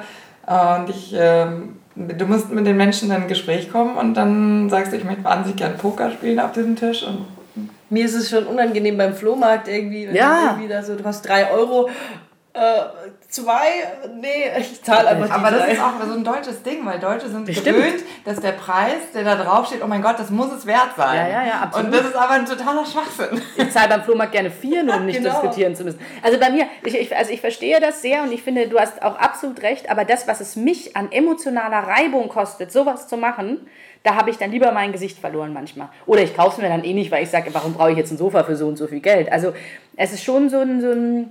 B: und du musst mit den Menschen in ein Gespräch kommen und dann sagst du, ich möchte wahnsinnig gerne Poker spielen auf diesem Tisch und
C: mir ist es schon unangenehm beim Flohmarkt irgendwie, wenn du hast 3 €, 2, nee, ich zahle einfach die
B: Aber das
C: 3.
B: ist auch so ein deutsches Ding, weil Deutsche sind gewöhnt, dass der Preis, der da draufsteht, oh mein Gott, das muss es wert sein.
D: Ja, absolut.
B: Und das ist aber ein totaler Schwachsinn.
D: Ich zahle beim Flohmarkt gerne 4, nur um nicht diskutieren zu müssen. Also bei mir, ich verstehe das sehr und ich finde, du hast auch absolut recht, aber das, was es mich an emotionaler Reibung kostet, sowas zu machen, da habe ich dann lieber mein Gesicht verloren manchmal. Oder ich kaufe es mir dann eh nicht, weil ich sage, warum brauche ich jetzt ein Sofa für so und so viel Geld? Also es ist schon so ein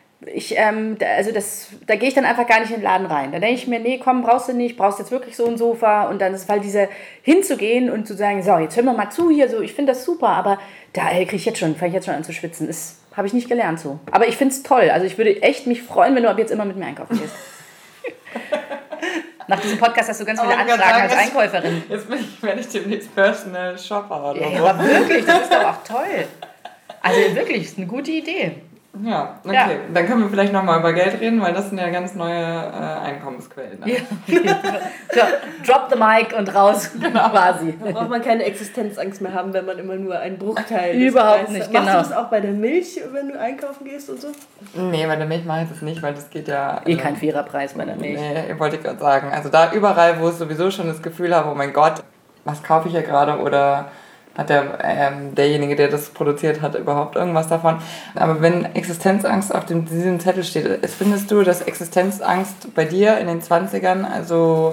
D: da gehe ich dann einfach gar nicht in den Laden rein. Da denke ich mir, nee, komm, brauchst du nicht, brauchst jetzt wirklich so ein Sofa. Und dann ist halt hinzugehen und zu sagen, so, jetzt hör mal zu hier, so, ich finde das super, aber da fange ich jetzt schon an zu schwitzen. Das habe ich nicht gelernt so. Aber ich finde es toll. Also ich würde echt mich freuen, wenn du ab jetzt immer mit mir einkaufen gehst. Nach diesem Podcast hast du ganz viele Anfragen als Einkäuferin.
B: Jetzt werde ich demnächst Personal Shopper oder so.
D: Ja, aber wirklich, das ist doch auch toll. Also wirklich, ist eine gute Idee.
B: Ja, okay. Ja. Dann können wir vielleicht nochmal über Geld reden, weil das sind ja ganz neue Einkommensquellen. Ne?
C: Ja.
D: Drop the mic und raus,
B: genau.
D: Quasi.
C: Da braucht man keine Existenzangst mehr haben, wenn man immer nur einen Bruchteil
D: Überhaupt nicht, genau.
C: Machst du das auch bei der Milch, wenn du einkaufen gehst und so?
B: Nee, bei der Milch mache ich das nicht, weil das geht ja...
D: kein fairer Preis bei der Milch.
B: Nee, wollte ich gerade sagen. Also da überall, wo ich sowieso schon das Gefühl habe, oh mein Gott, was kaufe ich hier gerade oder... hat derjenige, der das produziert hat, überhaupt irgendwas davon. Aber wenn Existenzangst auf diesem Zettel steht, findest du, dass Existenzangst bei dir in den 20ern, also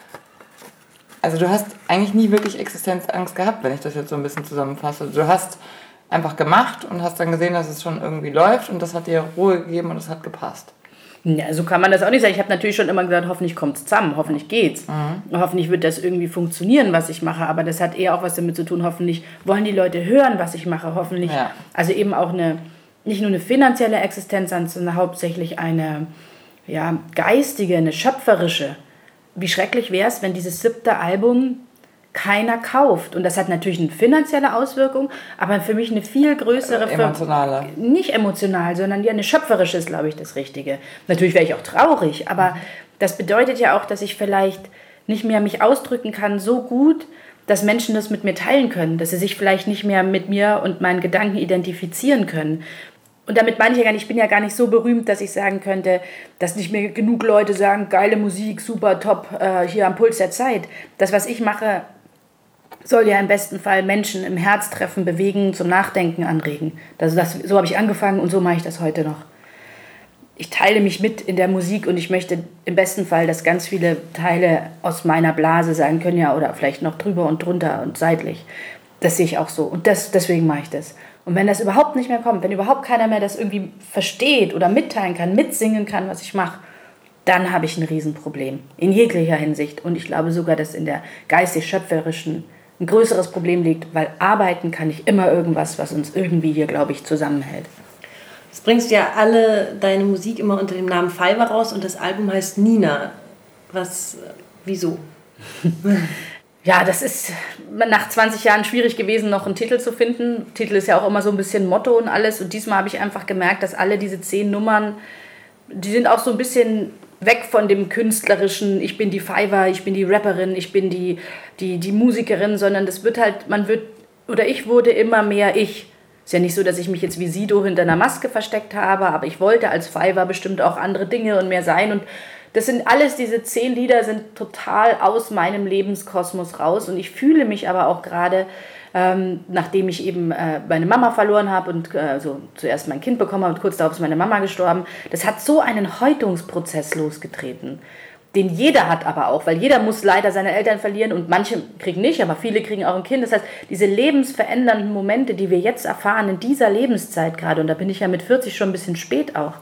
B: du hast eigentlich nie wirklich Existenzangst gehabt, wenn ich das jetzt so ein bisschen zusammenfasse. Du hast einfach gemacht und hast dann gesehen, dass es schon irgendwie läuft und das hat dir Ruhe gegeben und es hat gepasst.
D: Ja, so kann man das auch nicht sagen. Ich habe natürlich schon immer gesagt, hoffentlich kommt es zusammen, hoffentlich geht's. Hoffentlich wird das irgendwie funktionieren, was ich mache. Aber das hat eher auch was damit zu tun, hoffentlich wollen die Leute hören, was ich mache. Hoffentlich, also eben auch nicht nur eine finanzielle Existenz, sondern hauptsächlich eine geistige, eine schöpferische. Wie schrecklich wäre es, wenn dieses 7. Album keiner kauft. Und das hat natürlich eine finanzielle Auswirkung, aber für mich eine viel größere...
B: Emotionale.
D: Nicht emotional, sondern eine schöpferische ist, glaube ich, das Richtige. Natürlich wäre ich auch traurig, aber das bedeutet ja auch, dass ich vielleicht nicht mehr mich ausdrücken kann so gut, dass Menschen das mit mir teilen können, dass sie sich vielleicht nicht mehr mit mir und meinen Gedanken identifizieren können. Und damit meine ich ja gar nicht, ich bin ja gar nicht so berühmt, dass ich sagen könnte, dass nicht mehr genug Leute sagen, geile Musik, super, top, hier am Puls der Zeit. Das, was ich mache, soll ja im besten Fall Menschen im Herz treffen, bewegen, zum Nachdenken anregen. So habe ich angefangen und so mache ich das heute noch. Ich teile mich mit in der Musik und ich möchte im besten Fall, dass ganz viele Teile aus meiner Blase sein können, ja, oder vielleicht noch drüber und drunter und seitlich. Das sehe ich auch so und deswegen mache ich das. Und wenn das überhaupt nicht mehr kommt, wenn überhaupt keiner mehr das irgendwie versteht oder mitteilen kann, mitsingen kann, was ich mache, dann habe ich ein Riesenproblem in jeglicher Hinsicht. Und ich glaube sogar, dass in der geistig-schöpferischen ein größeres Problem liegt, weil arbeiten kann ich immer irgendwas, was uns irgendwie hier, glaube ich, zusammenhält.
C: Jetzt bringst du ja alle deine Musik immer unter dem Namen Fiverr raus und das Album heißt Nina. Wieso?
D: Ja, das ist nach 20 Jahren schwierig gewesen, noch einen Titel zu finden. Titel ist ja auch immer so ein bisschen Motto und alles. Und diesmal habe ich einfach gemerkt, dass alle diese 10 Nummern, die sind auch so ein bisschen weg von dem künstlerischen, ich bin die Fiverr, ich bin die Rapperin, ich bin die Musikerin, sondern das wird halt, ich wurde immer mehr ich. Ist ja nicht so, dass ich mich jetzt wie Sido hinter einer Maske versteckt habe, aber ich wollte als Fiverr bestimmt auch andere Dinge und mehr sein. Und das sind alles, diese 10 Lieder sind total aus meinem Lebenskosmos raus. Und ich fühle mich aber auch gerade, nachdem ich eben meine Mama verloren habe und zuerst mein Kind bekommen habe und kurz darauf ist meine Mama gestorben, das hat so einen Häutungsprozess losgetreten, den jeder hat aber auch, weil jeder muss leider seine Eltern verlieren und manche kriegen nicht, aber viele kriegen auch ein Kind. Das heißt, diese lebensverändernden Momente, die wir jetzt erfahren in dieser Lebenszeit gerade, und da bin ich ja mit 40 schon ein bisschen spät auch,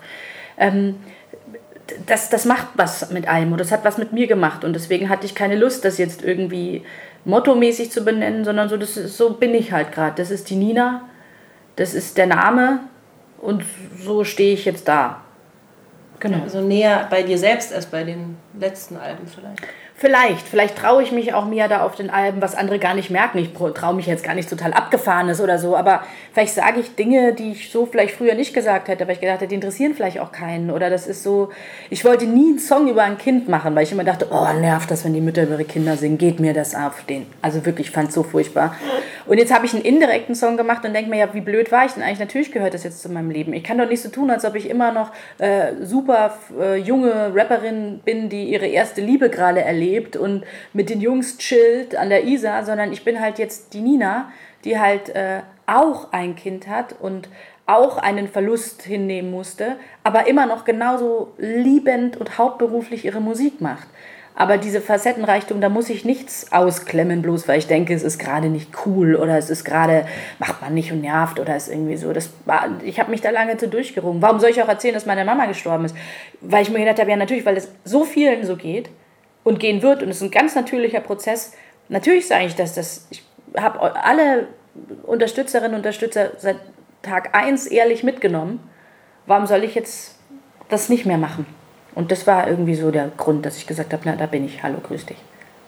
D: das macht was mit einem und das hat was mit mir gemacht und deswegen hatte ich keine Lust, das jetzt irgendwie mottomäßig zu benennen, sondern so bin ich halt gerade. Das ist die Nina, das ist der Name und so stehe ich jetzt da. Genau.
C: Also näher bei dir selbst als bei den letzten Alben vielleicht.
D: Vielleicht traue ich mich auch mehr da auf den Alben, was andere gar nicht merken. Ich traue mich jetzt gar nicht total Abgefahrenes oder so, aber vielleicht sage ich Dinge, die ich so vielleicht früher nicht gesagt hätte, weil ich gedacht hätte, die interessieren vielleicht auch keinen. Oder das ist so, ich wollte nie einen Song über ein Kind machen, weil ich immer dachte, oh, nervt das, wenn die Mütter über ihre Kinder singen, geht mir das auf den. Also wirklich, ich fand es so furchtbar. Und jetzt habe ich einen indirekten Song gemacht und denke mir, ja, wie blöd war ich denn eigentlich? Natürlich gehört das jetzt zu meinem Leben. Ich kann doch nicht so tun, als ob ich immer noch super junge Rapperin bin, die ihre erste Liebe gerade erlebt und mit den Jungs chillt an der Isar, sondern ich bin halt jetzt die Nina, die halt auch ein Kind hat und auch einen Verlust hinnehmen musste, aber immer noch genauso liebend und hauptberuflich ihre Musik macht. Aber diese Facettenreichtum, da muss ich nichts ausklemmen, bloß weil ich denke, es ist gerade nicht cool oder es ist gerade, macht man nicht und nervt oder ist irgendwie so. Ich habe mich da lange zu durchgerungen. Warum soll ich auch erzählen, dass meine Mama gestorben ist? Weil ich mir gedacht habe, ja natürlich, weil es so vielen so geht und gehen wird und es ist ein ganz natürlicher Prozess. Natürlich sage ich ich habe alle Unterstützerinnen und Unterstützer seit Tag 1 ehrlich mitgenommen. Warum soll ich jetzt das nicht mehr machen? Und das war irgendwie so der Grund, dass ich gesagt habe, na, da bin ich, hallo, grüß dich.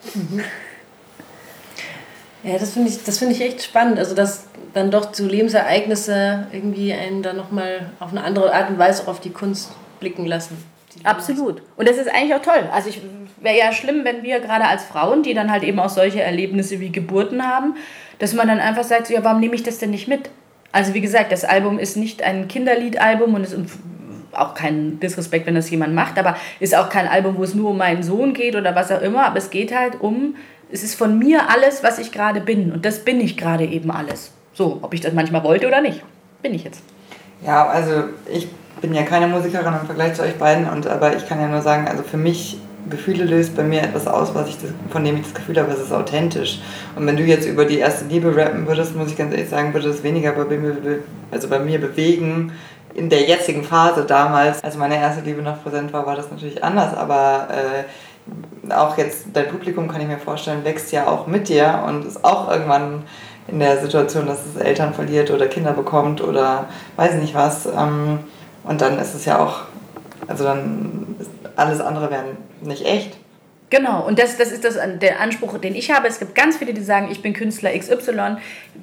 C: Ja, das finde ich echt spannend, also dass dann doch so Lebensereignisse irgendwie einen dann nochmal auf eine andere Art und Weise auch auf die Kunst blicken lassen.
D: Absolut. Und das ist eigentlich auch toll. Also wäre ja schlimm, wenn wir gerade als Frauen, die dann halt eben auch solche Erlebnisse wie Geburten haben, dass man dann einfach sagt, so, ja, warum nehme ich das denn nicht mit? Also wie gesagt, das Album ist nicht ein Kinderliedalbum und ist auch kein Disrespekt, wenn das jemand macht, aber ist auch kein Album, wo es nur um meinen Sohn geht oder was auch immer, aber es geht halt es ist von mir alles, was ich gerade bin und das bin ich gerade eben alles. So, ob ich das manchmal wollte oder nicht, bin ich jetzt.
B: Ja, also ich bin ja keine Musikerin im Vergleich zu euch beiden, aber ich kann ja nur sagen, also für mich, Gefühle löst bei mir etwas aus, von dem ich das Gefühl habe, es ist authentisch. Und wenn du jetzt über die erste Liebe rappen würdest, muss ich ganz ehrlich sagen, würde es weniger bei mir bewegen. In der jetzigen Phase damals, als meine erste Liebe noch präsent war das natürlich anders, aber auch jetzt dein Publikum, kann ich mir vorstellen, wächst ja auch mit dir und ist auch irgendwann in der Situation, dass es Eltern verliert oder Kinder bekommt oder weiß nicht was. Und dann ist es ja auch, also dann ist alles andere wäre nicht echt.
D: Genau, und das ist der Anspruch, den ich habe. Es gibt ganz viele, die sagen, ich bin Künstler XY,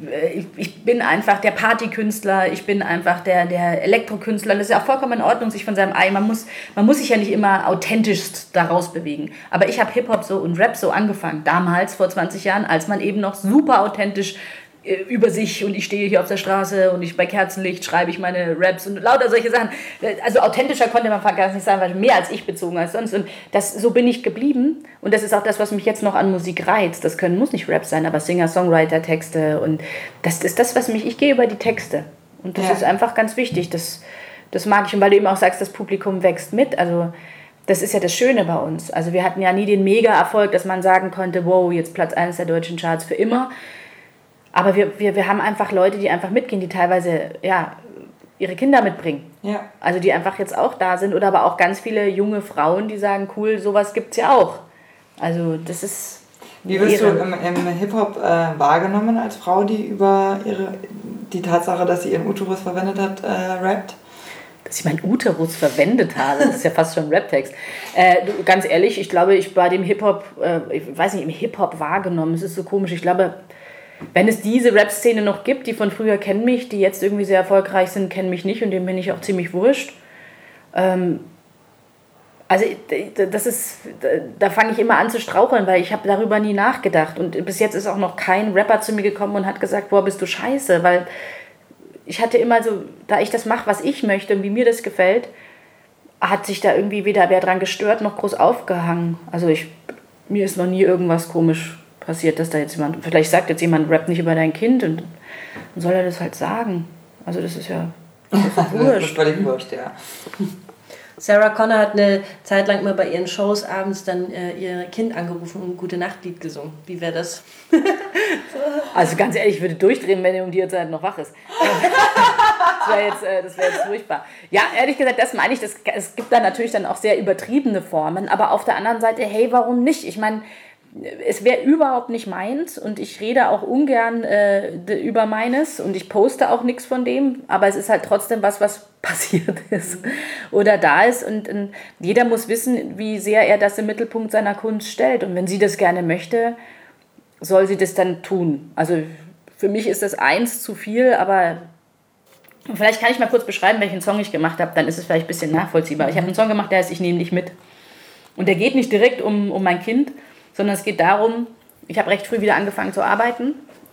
D: ich bin einfach der Partykünstler, ich bin einfach der Elektrokünstler. Das ist ja auch vollkommen in Ordnung, sich von seinem man muss sich ja nicht immer authentischst daraus bewegen. Aber ich habe Hip-Hop so und Rap so angefangen, damals, vor 20 Jahren, als man eben noch super authentisch über sich und ich stehe hier auf der Straße und bei Kerzenlicht schreibe ich meine Raps und lauter solche Sachen. Also authentischer konnte man gar nicht sagen, weil mehr als ich bezogen als sonst. Und so bin ich geblieben und das ist auch das, was mich jetzt noch an Musik reizt. Das muss nicht Raps sein, aber Singer, Songwriter, Texte und das ist das, was ich gehe über die Texte. Und das ist einfach ganz wichtig. Das mag ich. Und weil du eben auch sagst, das Publikum wächst mit, also das ist ja das Schöne bei uns. Also wir hatten ja nie den Mega-Erfolg, dass man sagen konnte, wow, jetzt Platz 1 der deutschen Charts für immer. Aber wir haben einfach Leute, die einfach mitgehen, die teilweise ihre Kinder mitbringen. Ja. Also die einfach jetzt auch da sind. Oder aber auch ganz viele junge Frauen, die sagen, cool, sowas gibt's ja auch. Also das ist...
B: Wie wirst du im Hip-Hop wahrgenommen als Frau, die über die Tatsache, dass sie ihren Uterus verwendet hat, rappt?
D: Dass ich meinen Uterus verwendet habe, das ist ja fast schon ein Rap-Text. Ganz ehrlich, ich glaube, ich war dem Hip-Hop, ich weiß nicht, im Hip-Hop wahrgenommen. Es ist so komisch, ich glaube... Wenn es diese Rap-Szene noch gibt, die von früher kennen mich, die jetzt irgendwie sehr erfolgreich sind, kennen mich nicht und dem bin ich auch ziemlich wurscht. Also da fange ich immer an zu straucheln, weil ich habe darüber nie nachgedacht. Und bis jetzt ist auch noch kein Rapper zu mir gekommen und hat gesagt, boah, bist du scheiße. Weil ich hatte immer so, da ich das mache, was ich möchte und wie mir das gefällt, hat sich da irgendwie weder wer dran gestört noch groß aufgehangen. Also mir ist noch nie irgendwas komisch passiert, dass da jetzt jemand, vielleicht sagt jetzt jemand, rap nicht über dein Kind und dann soll er das halt sagen. Also das ist ja wurscht.
B: Das ist völlig wurscht, ja.
C: Sarah Connor hat eine Zeit lang immer bei ihren Shows abends dann ihr Kind angerufen und ein Gute-Nacht-Lied gesungen. Wie wäre das?
D: Also ganz ehrlich, ich würde durchdrehen, wenn er um die Zeit noch wach ist. Das wäre jetzt furchtbar. Ja, ehrlich gesagt, das meine ich. Es gibt da natürlich dann auch sehr übertriebene Formen, aber auf der anderen Seite, hey, warum nicht? Ich meine, es wäre überhaupt nicht meins und ich rede auch ungern über meines und ich poste auch nichts von dem, aber es ist halt trotzdem was passiert ist oder da ist und jeder muss wissen, wie sehr er das im Mittelpunkt seiner Kunst stellt und wenn sie das gerne möchte, soll sie das dann tun. Also für mich ist das 1 zu viel, aber vielleicht kann ich mal kurz beschreiben, welchen Song ich gemacht habe, dann ist es vielleicht ein bisschen nachvollziehbar. Ich habe einen Song gemacht, der heißt Ich nehme dich mit und der geht nicht direkt um mein Kind, sondern es geht darum, ich habe recht früh wieder angefangen zu arbeiten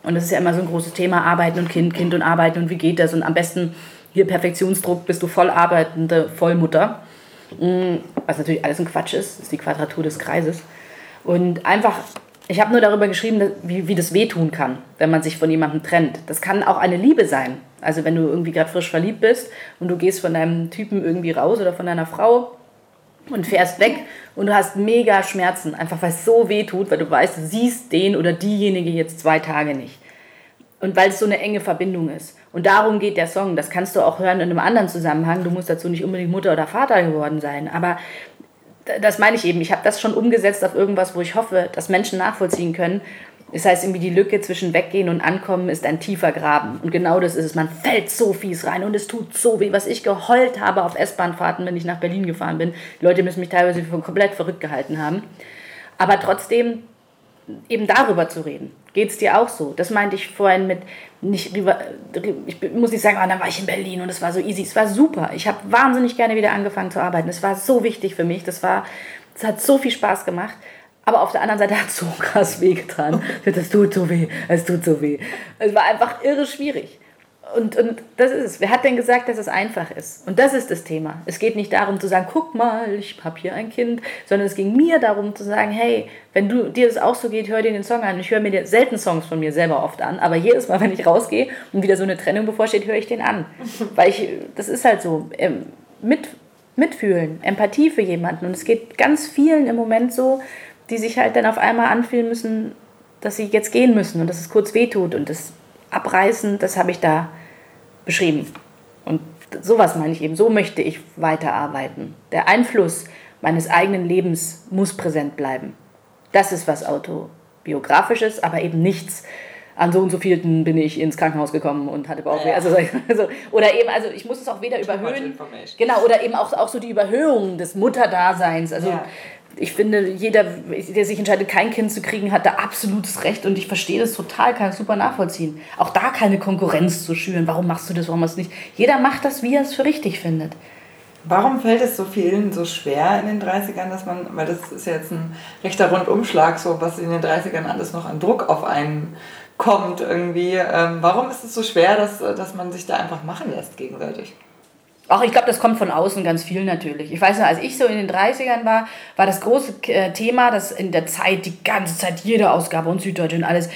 D: Und das ist ja immer so ein großes Thema, Arbeiten und Kind und Arbeiten und wie geht das? Und am besten hier Perfektionsdruck, bist du voll arbeitende Vollmutter. Was natürlich alles ein Quatsch ist die Quadratur des Kreises. Und einfach, ich habe nur darüber geschrieben, wie das wehtun kann, wenn man sich von jemandem trennt. Das kann auch eine Liebe sein. Also wenn du irgendwie gerade frisch verliebt bist und du gehst von deinem Typen irgendwie raus oder von deiner Frau und fährst weg und du hast mega Schmerzen, einfach weil es so weh tut, weil du weißt, du siehst den oder diejenige jetzt 2 Tage nicht. Und weil es so eine enge Verbindung ist. Und darum geht der Song. Das kannst du auch hören in einem anderen Zusammenhang. Du musst dazu nicht unbedingt Mutter oder Vater geworden sein. Aber das meine ich eben. Ich habe das schon umgesetzt auf irgendwas, wo ich hoffe, dass Menschen nachvollziehen können. Das heißt, irgendwie die Lücke zwischen Weggehen und Ankommen ist ein tiefer Graben. Und genau das ist es. Man fällt so fies rein und es tut so weh. Was ich geheult habe auf S-Bahn-Fahrten, wenn ich nach Berlin gefahren bin. Die Leute müssen mich teilweise für komplett verrückt gehalten haben. Aber trotzdem eben darüber zu reden. Geht es dir auch so? Das meinte ich vorhin mit, ich muss nicht sagen, dann war ich in Berlin und es war so easy. Es war super. Ich habe wahnsinnig gerne wieder angefangen zu arbeiten. Es war so wichtig für mich. Das hat so viel Spaß gemacht. Aber auf der anderen Seite hat es so krass wehgetan. Das tut so weh, es tut so weh. Es war einfach irre schwierig. Und das ist es. Wer hat denn gesagt, dass es einfach ist? Und das ist das Thema. Es geht nicht darum zu sagen, guck mal, ich habe hier ein Kind, sondern es ging mir darum zu sagen, hey, wenn dir das auch so geht, hör dir den Song an. Ich höre mir selten Songs von mir selber oft an, aber jedes Mal, wenn ich rausgehe und wieder so eine Trennung bevorsteht, höre ich den an. Weil das ist halt so, mitfühlen, Empathie für jemanden. Und es geht ganz vielen im Moment so, die sich halt dann auf einmal anfühlen müssen, dass sie jetzt gehen müssen und dass es kurz wehtut und das Abreißen, das habe ich da beschrieben. Und sowas meine ich eben, so möchte ich weiterarbeiten. Der Einfluss meines eigenen Lebens muss präsent bleiben. Das ist was Autobiografisches, aber eben nichts. An so und so vielten bin ich ins Krankenhaus gekommen und hatte Bauchweh. Ja. Oder eben, also ich muss es auch weder überhöhen. Genau, oder eben auch so die Überhöhung des Mutterdaseins. Also ja. Ich finde, jeder, der sich entscheidet, kein Kind zu kriegen, hat da absolutes Recht und ich verstehe das total, kann es super nachvollziehen. Auch da keine Konkurrenz zu schüren. Warum machst du das, warum machst du es nicht? Jeder macht das, wie er es für richtig findet.
B: Warum fällt es so vielen so schwer in den 30ern, weil das ist ja jetzt ein rechter Rundumschlag, so was in den 30ern alles noch an Druck auf einen kommt irgendwie. Warum ist es so schwer, dass man sich da einfach machen lässt gegenseitig?
D: Auch ich glaube, das kommt von außen ganz viel natürlich. Ich weiß noch, als ich so in den 30ern war das große Thema, dass in der Zeit, die ganze Zeit, jede Ausgabe und Süddeutsche und alles,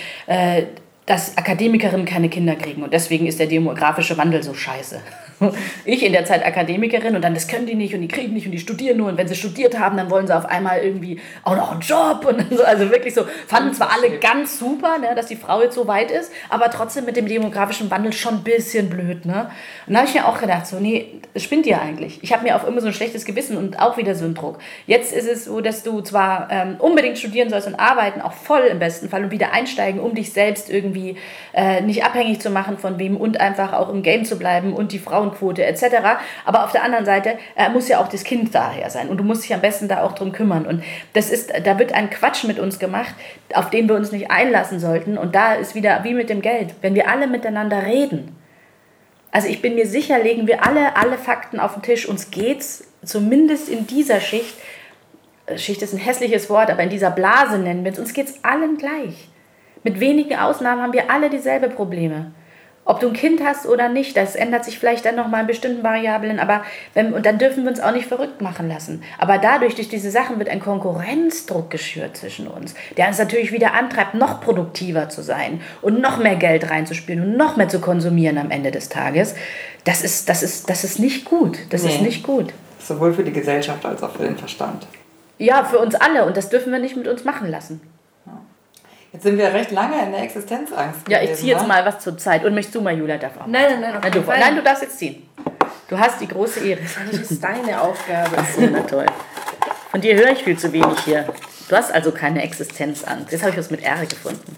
D: dass Akademikerinnen keine Kinder kriegen. Und deswegen ist der demografische Wandel so scheiße. Ich in der Zeit Akademikerin und dann, das können die nicht und die kriegen nicht und die studieren nur. Und wenn sie studiert haben, dann wollen sie auf einmal irgendwie auch noch einen Job. Und so, also wirklich so, fanden zwar alle ganz super, ne, dass die Frau jetzt so weit ist, aber trotzdem mit dem demografischen Wandel schon ein bisschen blöd. Ne? Und da habe ich mir auch gedacht, so, nee, das spinnt ja eigentlich. Ich habe mir auch immer so ein schlechtes Gewissen und auch wieder so einen Druck. Jetzt ist es so, dass du zwar unbedingt studieren sollst und arbeiten, auch voll im besten Fall und wieder einsteigen, um dich selbst irgendwie nicht abhängig zu machen von wem und einfach auch im Game zu bleiben und die Frauenquote etc. Aber auf der anderen Seite muss ja auch das Kind daher sein und du musst dich am besten da auch drum kümmern. Und da wird ein Quatsch mit uns gemacht, auf den wir uns nicht einlassen sollten. Und da ist wieder wie mit dem Geld, wenn wir alle miteinander reden. Also ich bin mir sicher, legen wir alle Fakten auf den Tisch. Uns geht's zumindest in dieser Schicht ist ein hässliches Wort, aber in dieser Blase nennen wir es, uns geht's allen gleich. Mit wenigen Ausnahmen haben wir alle dieselbe Probleme. Ob du ein Kind hast oder nicht, das ändert sich vielleicht dann nochmal in bestimmten Variablen, und dann dürfen wir uns auch nicht verrückt machen lassen. Aber durch diese Sachen wird ein Konkurrenzdruck geschürt zwischen uns, der uns natürlich wieder antreibt, noch produktiver zu sein und noch mehr Geld reinzuspielen und noch mehr zu konsumieren am Ende des Tages. Das ist nicht gut. Das ist nicht gut.
B: Sowohl für die Gesellschaft als auch für den Verstand.
D: Ja, für uns alle und das dürfen wir nicht mit uns machen lassen.
B: Jetzt sind wir recht lange in der Existenzangst.
D: Ja, ich ziehe jetzt mal was zur Zeit. Und möchtest du mal, Julia, darf auch.
C: Nein,
D: du darfst jetzt ziehen. Du hast die große Ehre.
C: Das ist deine Aufgabe.
D: Na toll. Von dir höre ich viel zu wenig hier. Du hast also keine Existenzangst. Jetzt habe ich was mit R gefunden.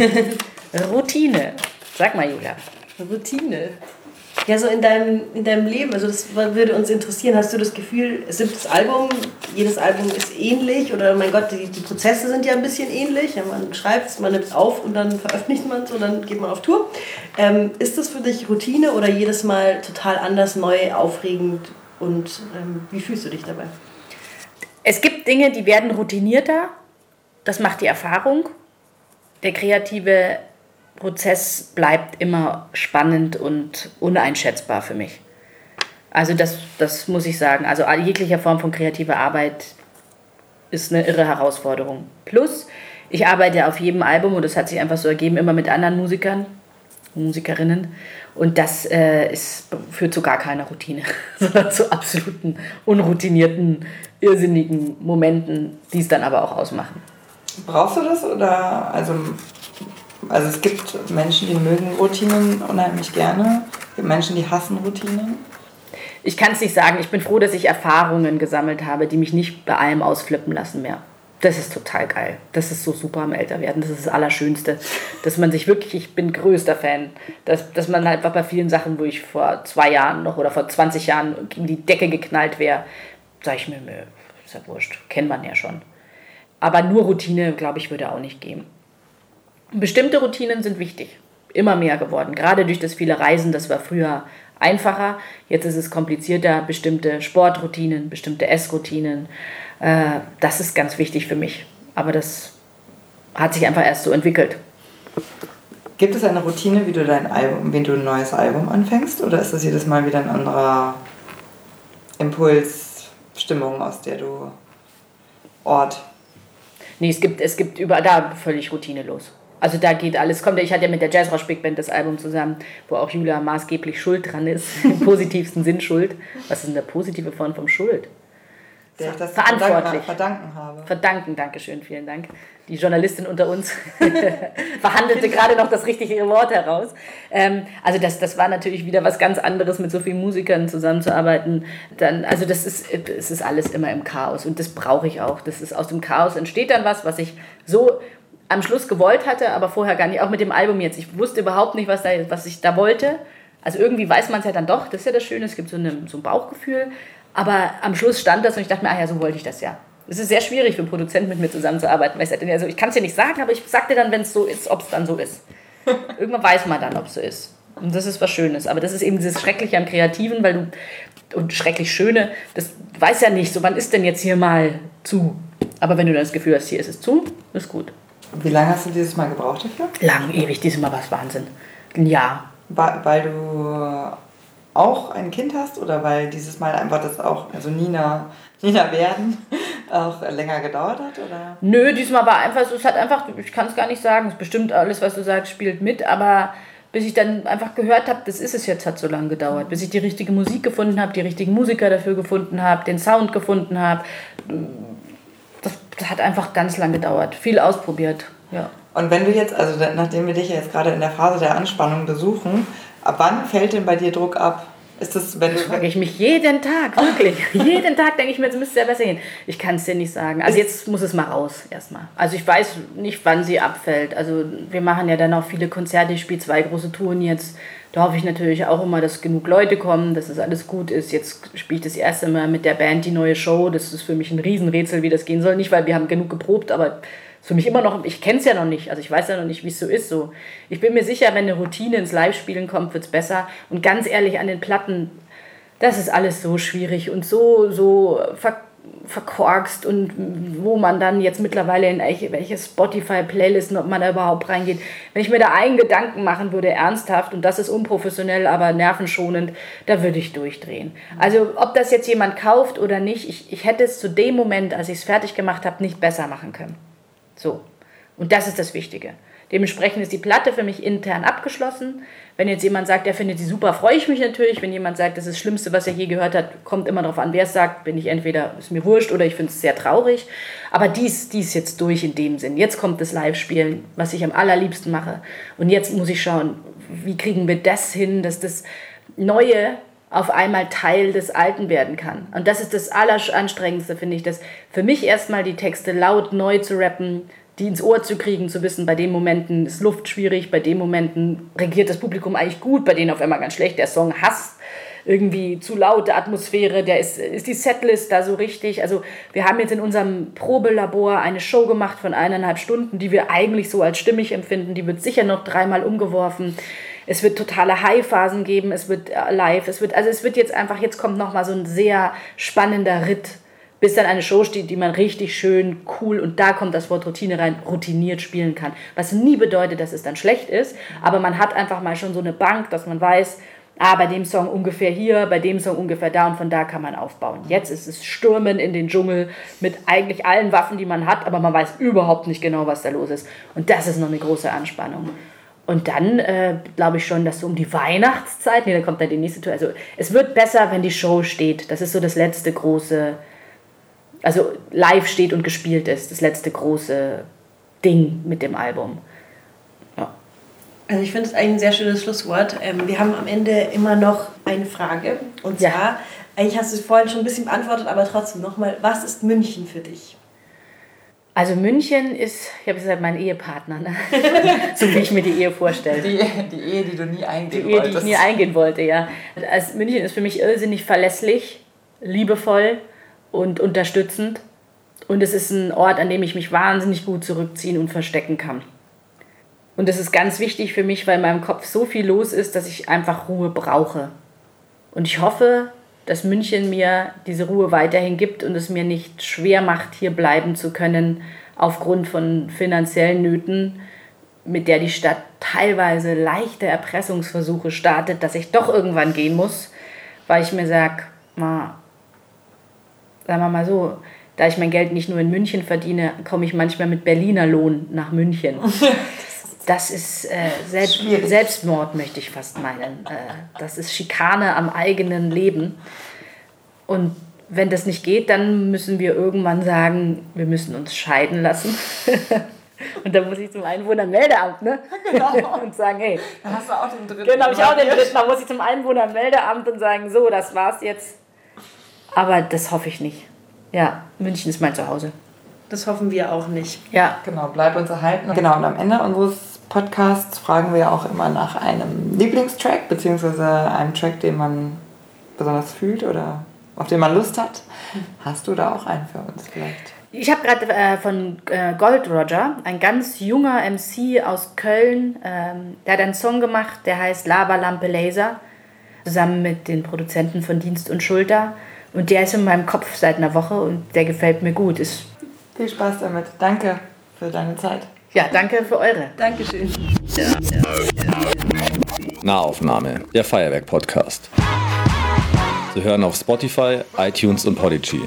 D: Routine. Sag mal, Julia.
C: Routine. Ja, so in deinem Leben, also das würde uns interessieren, hast du das Gefühl, 7. Album, jedes Album ist ähnlich oder mein Gott, die Prozesse sind ja ein bisschen ähnlich, ja, man schreibt es, man nimmt es auf und dann veröffentlicht man es und dann geht man auf Tour. Ist das für dich Routine oder jedes Mal total anders, neu, aufregend und wie fühlst du dich dabei?
D: Es gibt Dinge, die werden routinierter, das macht die Erfahrung. Der Kreative Prozess bleibt immer spannend und uneinschätzbar für mich. Also das muss ich sagen. Also jegliche Form von kreativer Arbeit ist eine irre Herausforderung. Plus, ich arbeite auf jedem Album, und das hat sich einfach so ergeben, immer mit anderen Musikerinnen. Und das führt zu gar keiner Routine, sondern zu absoluten, unroutinierten, irrsinnigen Momenten, die es dann aber auch ausmachen.
B: Brauchst du das? Oder also es gibt Menschen, die mögen Routinen unheimlich gerne. Es gibt Menschen, die hassen Routinen.
D: Ich kann es nicht sagen. Ich bin froh, dass ich Erfahrungen gesammelt habe, die mich nicht bei allem ausflippen lassen mehr. Das ist total geil. Das ist so super am Älterwerden. Das ist das Allerschönste. Dass man sich wirklich, ich bin größter Fan, dass man einfach bei vielen Sachen, wo ich vor 2 Jahren noch oder vor 20 Jahren gegen die Decke geknallt wäre, sage ich mir, ist ja wurscht, kennt man ja schon. Aber nur Routine, glaube ich, würde auch nicht gehen. Bestimmte Routinen sind wichtig. Immer mehr geworden. Gerade durch das viele Reisen, das war früher einfacher. Jetzt ist es komplizierter. Bestimmte Sportroutinen, bestimmte Essroutinen. Das ist ganz wichtig für mich. Aber das hat sich einfach erst so entwickelt.
B: Gibt es eine Routine, wie du ein neues Album anfängst? Oder ist das jedes Mal wieder ein anderer Impuls, Stimmung, aus der du Ort?
D: Nee, es gibt überall da völlig routinelos. Also da geht alles. Ich hatte ja mit der Jazzrock Big Band das Album zusammen, wo auch Julia maßgeblich schuld dran ist. Im positivsten Sinn schuld. Was ist denn der positive Form von Schuld?
B: Der ich das
D: verantwortlich.
B: Verdanken habe.
D: Verdanken, Dankeschön, vielen Dank. Die Journalistin unter uns verhandelte gerade noch das richtige Wort heraus. Also das war natürlich wieder was ganz anderes, mit so vielen Musikern zusammenzuarbeiten. Es ist alles immer im Chaos und das brauche ich auch. Aus dem Chaos entsteht dann was ich so am Schluss gewollt hatte, aber vorher gar nicht. Auch mit dem Album jetzt. Ich wusste überhaupt nicht, was ich da wollte. Also irgendwie weiß man es ja dann doch. Das ist ja das Schöne, es gibt so ein Bauchgefühl. Aber am Schluss stand das und ich dachte mir, so wollte ich das ja. Es ist sehr schwierig für einen Produzenten mit mir zusammenzuarbeiten, weil ich kann es ja nicht sagen, aber ich sag dir dann, wenn es so ist, ob es dann so ist. Irgendwann weiß man dann, ob es so ist. Und das ist was Schönes. Aber das ist eben dieses Schreckliche am Kreativen, und schrecklich Schöne, das weiß ja nicht, so wann ist denn jetzt hier mal zu? Aber wenn du dann das Gefühl hast, hier ist es zu, ist gut.
B: Wie lange hast du dieses Mal gebraucht dafür?
D: Lang, ewig, dieses Mal war es Wahnsinn. Ein Jahr.
B: Weil du auch ein Kind hast oder weil dieses Mal einfach das auch, also Nina werden, auch länger gedauert hat? Oder?
D: Nö, diesmal war einfach, ich kann es gar nicht sagen, es ist bestimmt alles, was du sagst, spielt mit, aber bis ich dann einfach gehört habe, das ist es jetzt, hat so lange gedauert, bis ich die richtige Musik gefunden habe, die richtigen Musiker dafür gefunden habe, den Sound gefunden habe, das hat einfach ganz lange gedauert, viel ausprobiert, ja.
B: Und wenn du jetzt, also nachdem wir dich ja jetzt gerade in der Phase der Anspannung besuchen, ab wann fällt denn bei dir Druck ab? Ist das, wenn du...
D: Das frage ich mich jeden Tag, wirklich. Jeden Tag denke ich mir, jetzt müsste es ja besser gehen. Ich kann es dir nicht sagen. Also jetzt muss es mal raus, erstmal. Also ich weiß nicht, wann sie abfällt. Also wir machen ja dann auch viele Konzerte. Ich spiele 2 große Touren jetzt. Da hoffe ich natürlich auch immer, dass genug Leute kommen, dass das alles gut ist. Jetzt spiele ich das erste Mal mit der Band die neue Show. Das ist für mich ein Riesenrätsel, wie das gehen soll. Nicht, weil wir haben genug geprobt, aber... für mich immer noch, ich kenne es ja noch nicht, also ich weiß ja noch nicht, wie es so ist. So. Ich bin mir sicher, wenn eine Routine ins Live-Spielen kommt, wird es besser. Und ganz ehrlich, an den Platten, das ist alles so schwierig und so verkorkst und wo man dann jetzt mittlerweile in welche Spotify-Playlisten, ob man da überhaupt reingeht. Wenn ich mir da einen Gedanken machen würde, ernsthaft, und das ist unprofessionell, aber nervenschonend, da würde ich durchdrehen. Also ob das jetzt jemand kauft oder nicht, ich hätte es zu dem Moment, als ich es fertig gemacht habe, nicht besser machen können. So. Und das ist das Wichtige. Dementsprechend ist die Platte für mich intern abgeschlossen. Wenn jetzt jemand sagt, er findet sie super, freue ich mich natürlich. Wenn jemand sagt, das ist das Schlimmste, was er je gehört hat, kommt immer darauf an, wer es sagt. Bin ich entweder, ist mir wurscht oder ich finde es sehr traurig. Aber dies jetzt durch in dem Sinn. Jetzt kommt das Live-Spielen, was ich am allerliebsten mache. Und jetzt muss ich schauen, wie kriegen wir das hin, dass das Neue auf einmal Teil des Alten werden kann. Und das ist das Alleranstrengendste, finde ich, dass für mich erstmal die Texte laut neu zu rappen, die ins Ohr zu kriegen, zu wissen, bei den Momenten ist Luft schwierig, bei den Momenten reagiert das Publikum eigentlich gut, bei denen auf einmal ganz schlecht, der Song hasst irgendwie zu laute Atmosphäre, ist die Setlist da so richtig. Also wir haben jetzt in unserem Probelabor eine Show gemacht von 1,5 Stunden, die wir eigentlich so als stimmig empfinden, die wird sicher noch 3-mal umgeworfen. Es wird totale High-Phasen geben, es wird live, es wird jetzt kommt nochmal so ein sehr spannender Ritt bis dann eine Show steht, die man richtig schön, cool, und da kommt das Wort Routine rein, routiniert spielen kann. Was nie bedeutet, dass es dann schlecht ist, aber man hat einfach mal schon so eine Bank, dass man weiß, bei dem Song ungefähr hier, bei dem Song ungefähr da, und von da kann man aufbauen. Jetzt ist es Stürmen in den Dschungel mit eigentlich allen Waffen, die man hat, aber man weiß überhaupt nicht genau, was da los ist. Und das ist noch eine große Anspannung. Und dann glaube ich schon, dass so um die Weihnachtszeit, dann kommt dann die nächste Tour, also es wird besser, wenn die Show steht. Das ist so das letzte große, also live steht und gespielt ist, das letzte große Ding mit dem Album. Ja.
C: Also ich finde es eigentlich ein sehr schönes Schlusswort. Wir haben am Ende immer noch eine Frage. Und zwar, eigentlich hast du es vorhin schon ein bisschen beantwortet, aber trotzdem nochmal, was ist München für dich?
D: Also München ist, ich habe gesagt, mein Ehepartner, ne? So wie ich mir die Ehe vorstelle.
B: Die Ehe, die du nie eingehen wolltest.
D: Die Ehe, die ich nie eingehen wollte, ja. Also München ist für mich irrsinnig verlässlich, liebevoll und unterstützend. Und es ist ein Ort, an dem ich mich wahnsinnig gut zurückziehen und verstecken kann. Und das ist ganz wichtig für mich, weil in meinem Kopf so viel los ist, dass ich einfach Ruhe brauche. Und ich hoffe, dass München mir diese Ruhe weiterhin gibt und es mir nicht schwer macht, hier bleiben zu können, aufgrund von finanziellen Nöten, mit der die Stadt teilweise leichte Erpressungsversuche startet, dass ich doch irgendwann gehen muss, weil ich mir sage, sagen wir mal so, da ich mein Geld nicht nur in München verdiene, komme ich manchmal mit Berliner Lohn nach München. Das ist Selbstmord, möchte ich fast meinen. Das ist Schikane am eigenen Leben. Und wenn das nicht geht, dann müssen wir irgendwann sagen, wir müssen uns scheiden lassen. Und dann muss ich zum Einwohnermeldeamt, ne?
B: Genau.
D: Und sagen, hey.
B: Dann hast du auch den dritten.
D: Genau, habe ich auch den dritten. Dann muss ich zum Einwohnermeldeamt und sagen, so, das war's jetzt. Aber das hoffe ich nicht. Ja, München ist mein Zuhause.
C: Das hoffen wir auch nicht.
D: Ja.
B: Genau, bleib uns erhalten. Genau, und am Ende unseres Podcasts fragen wir auch immer nach einem Lieblingstrack, beziehungsweise einem Track, den man besonders fühlt oder auf den man Lust hat. Hast du da auch einen für uns vielleicht?
D: Ich habe gerade von Gold Roger, ein ganz junger MC aus Köln, der hat einen Song gemacht, der heißt Lava Lampe Laser, zusammen mit den Produzenten von Dienst und Schulter. Und der ist in meinem Kopf seit einer Woche und der gefällt mir gut.
B: Viel Spaß damit. Danke für deine Zeit.
D: Ja, danke für eure.
C: Dankeschön.
A: Nahaufnahme, der Feuerwerk-Podcast. Zu hören auf Spotify, iTunes und Podigy.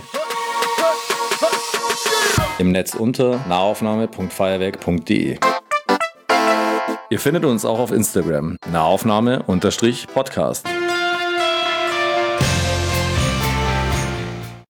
A: Im Netz unter nahaufnahme.feuerwerk.de. Ihr findet uns auch auf Instagram, nahaufnahme_podcast.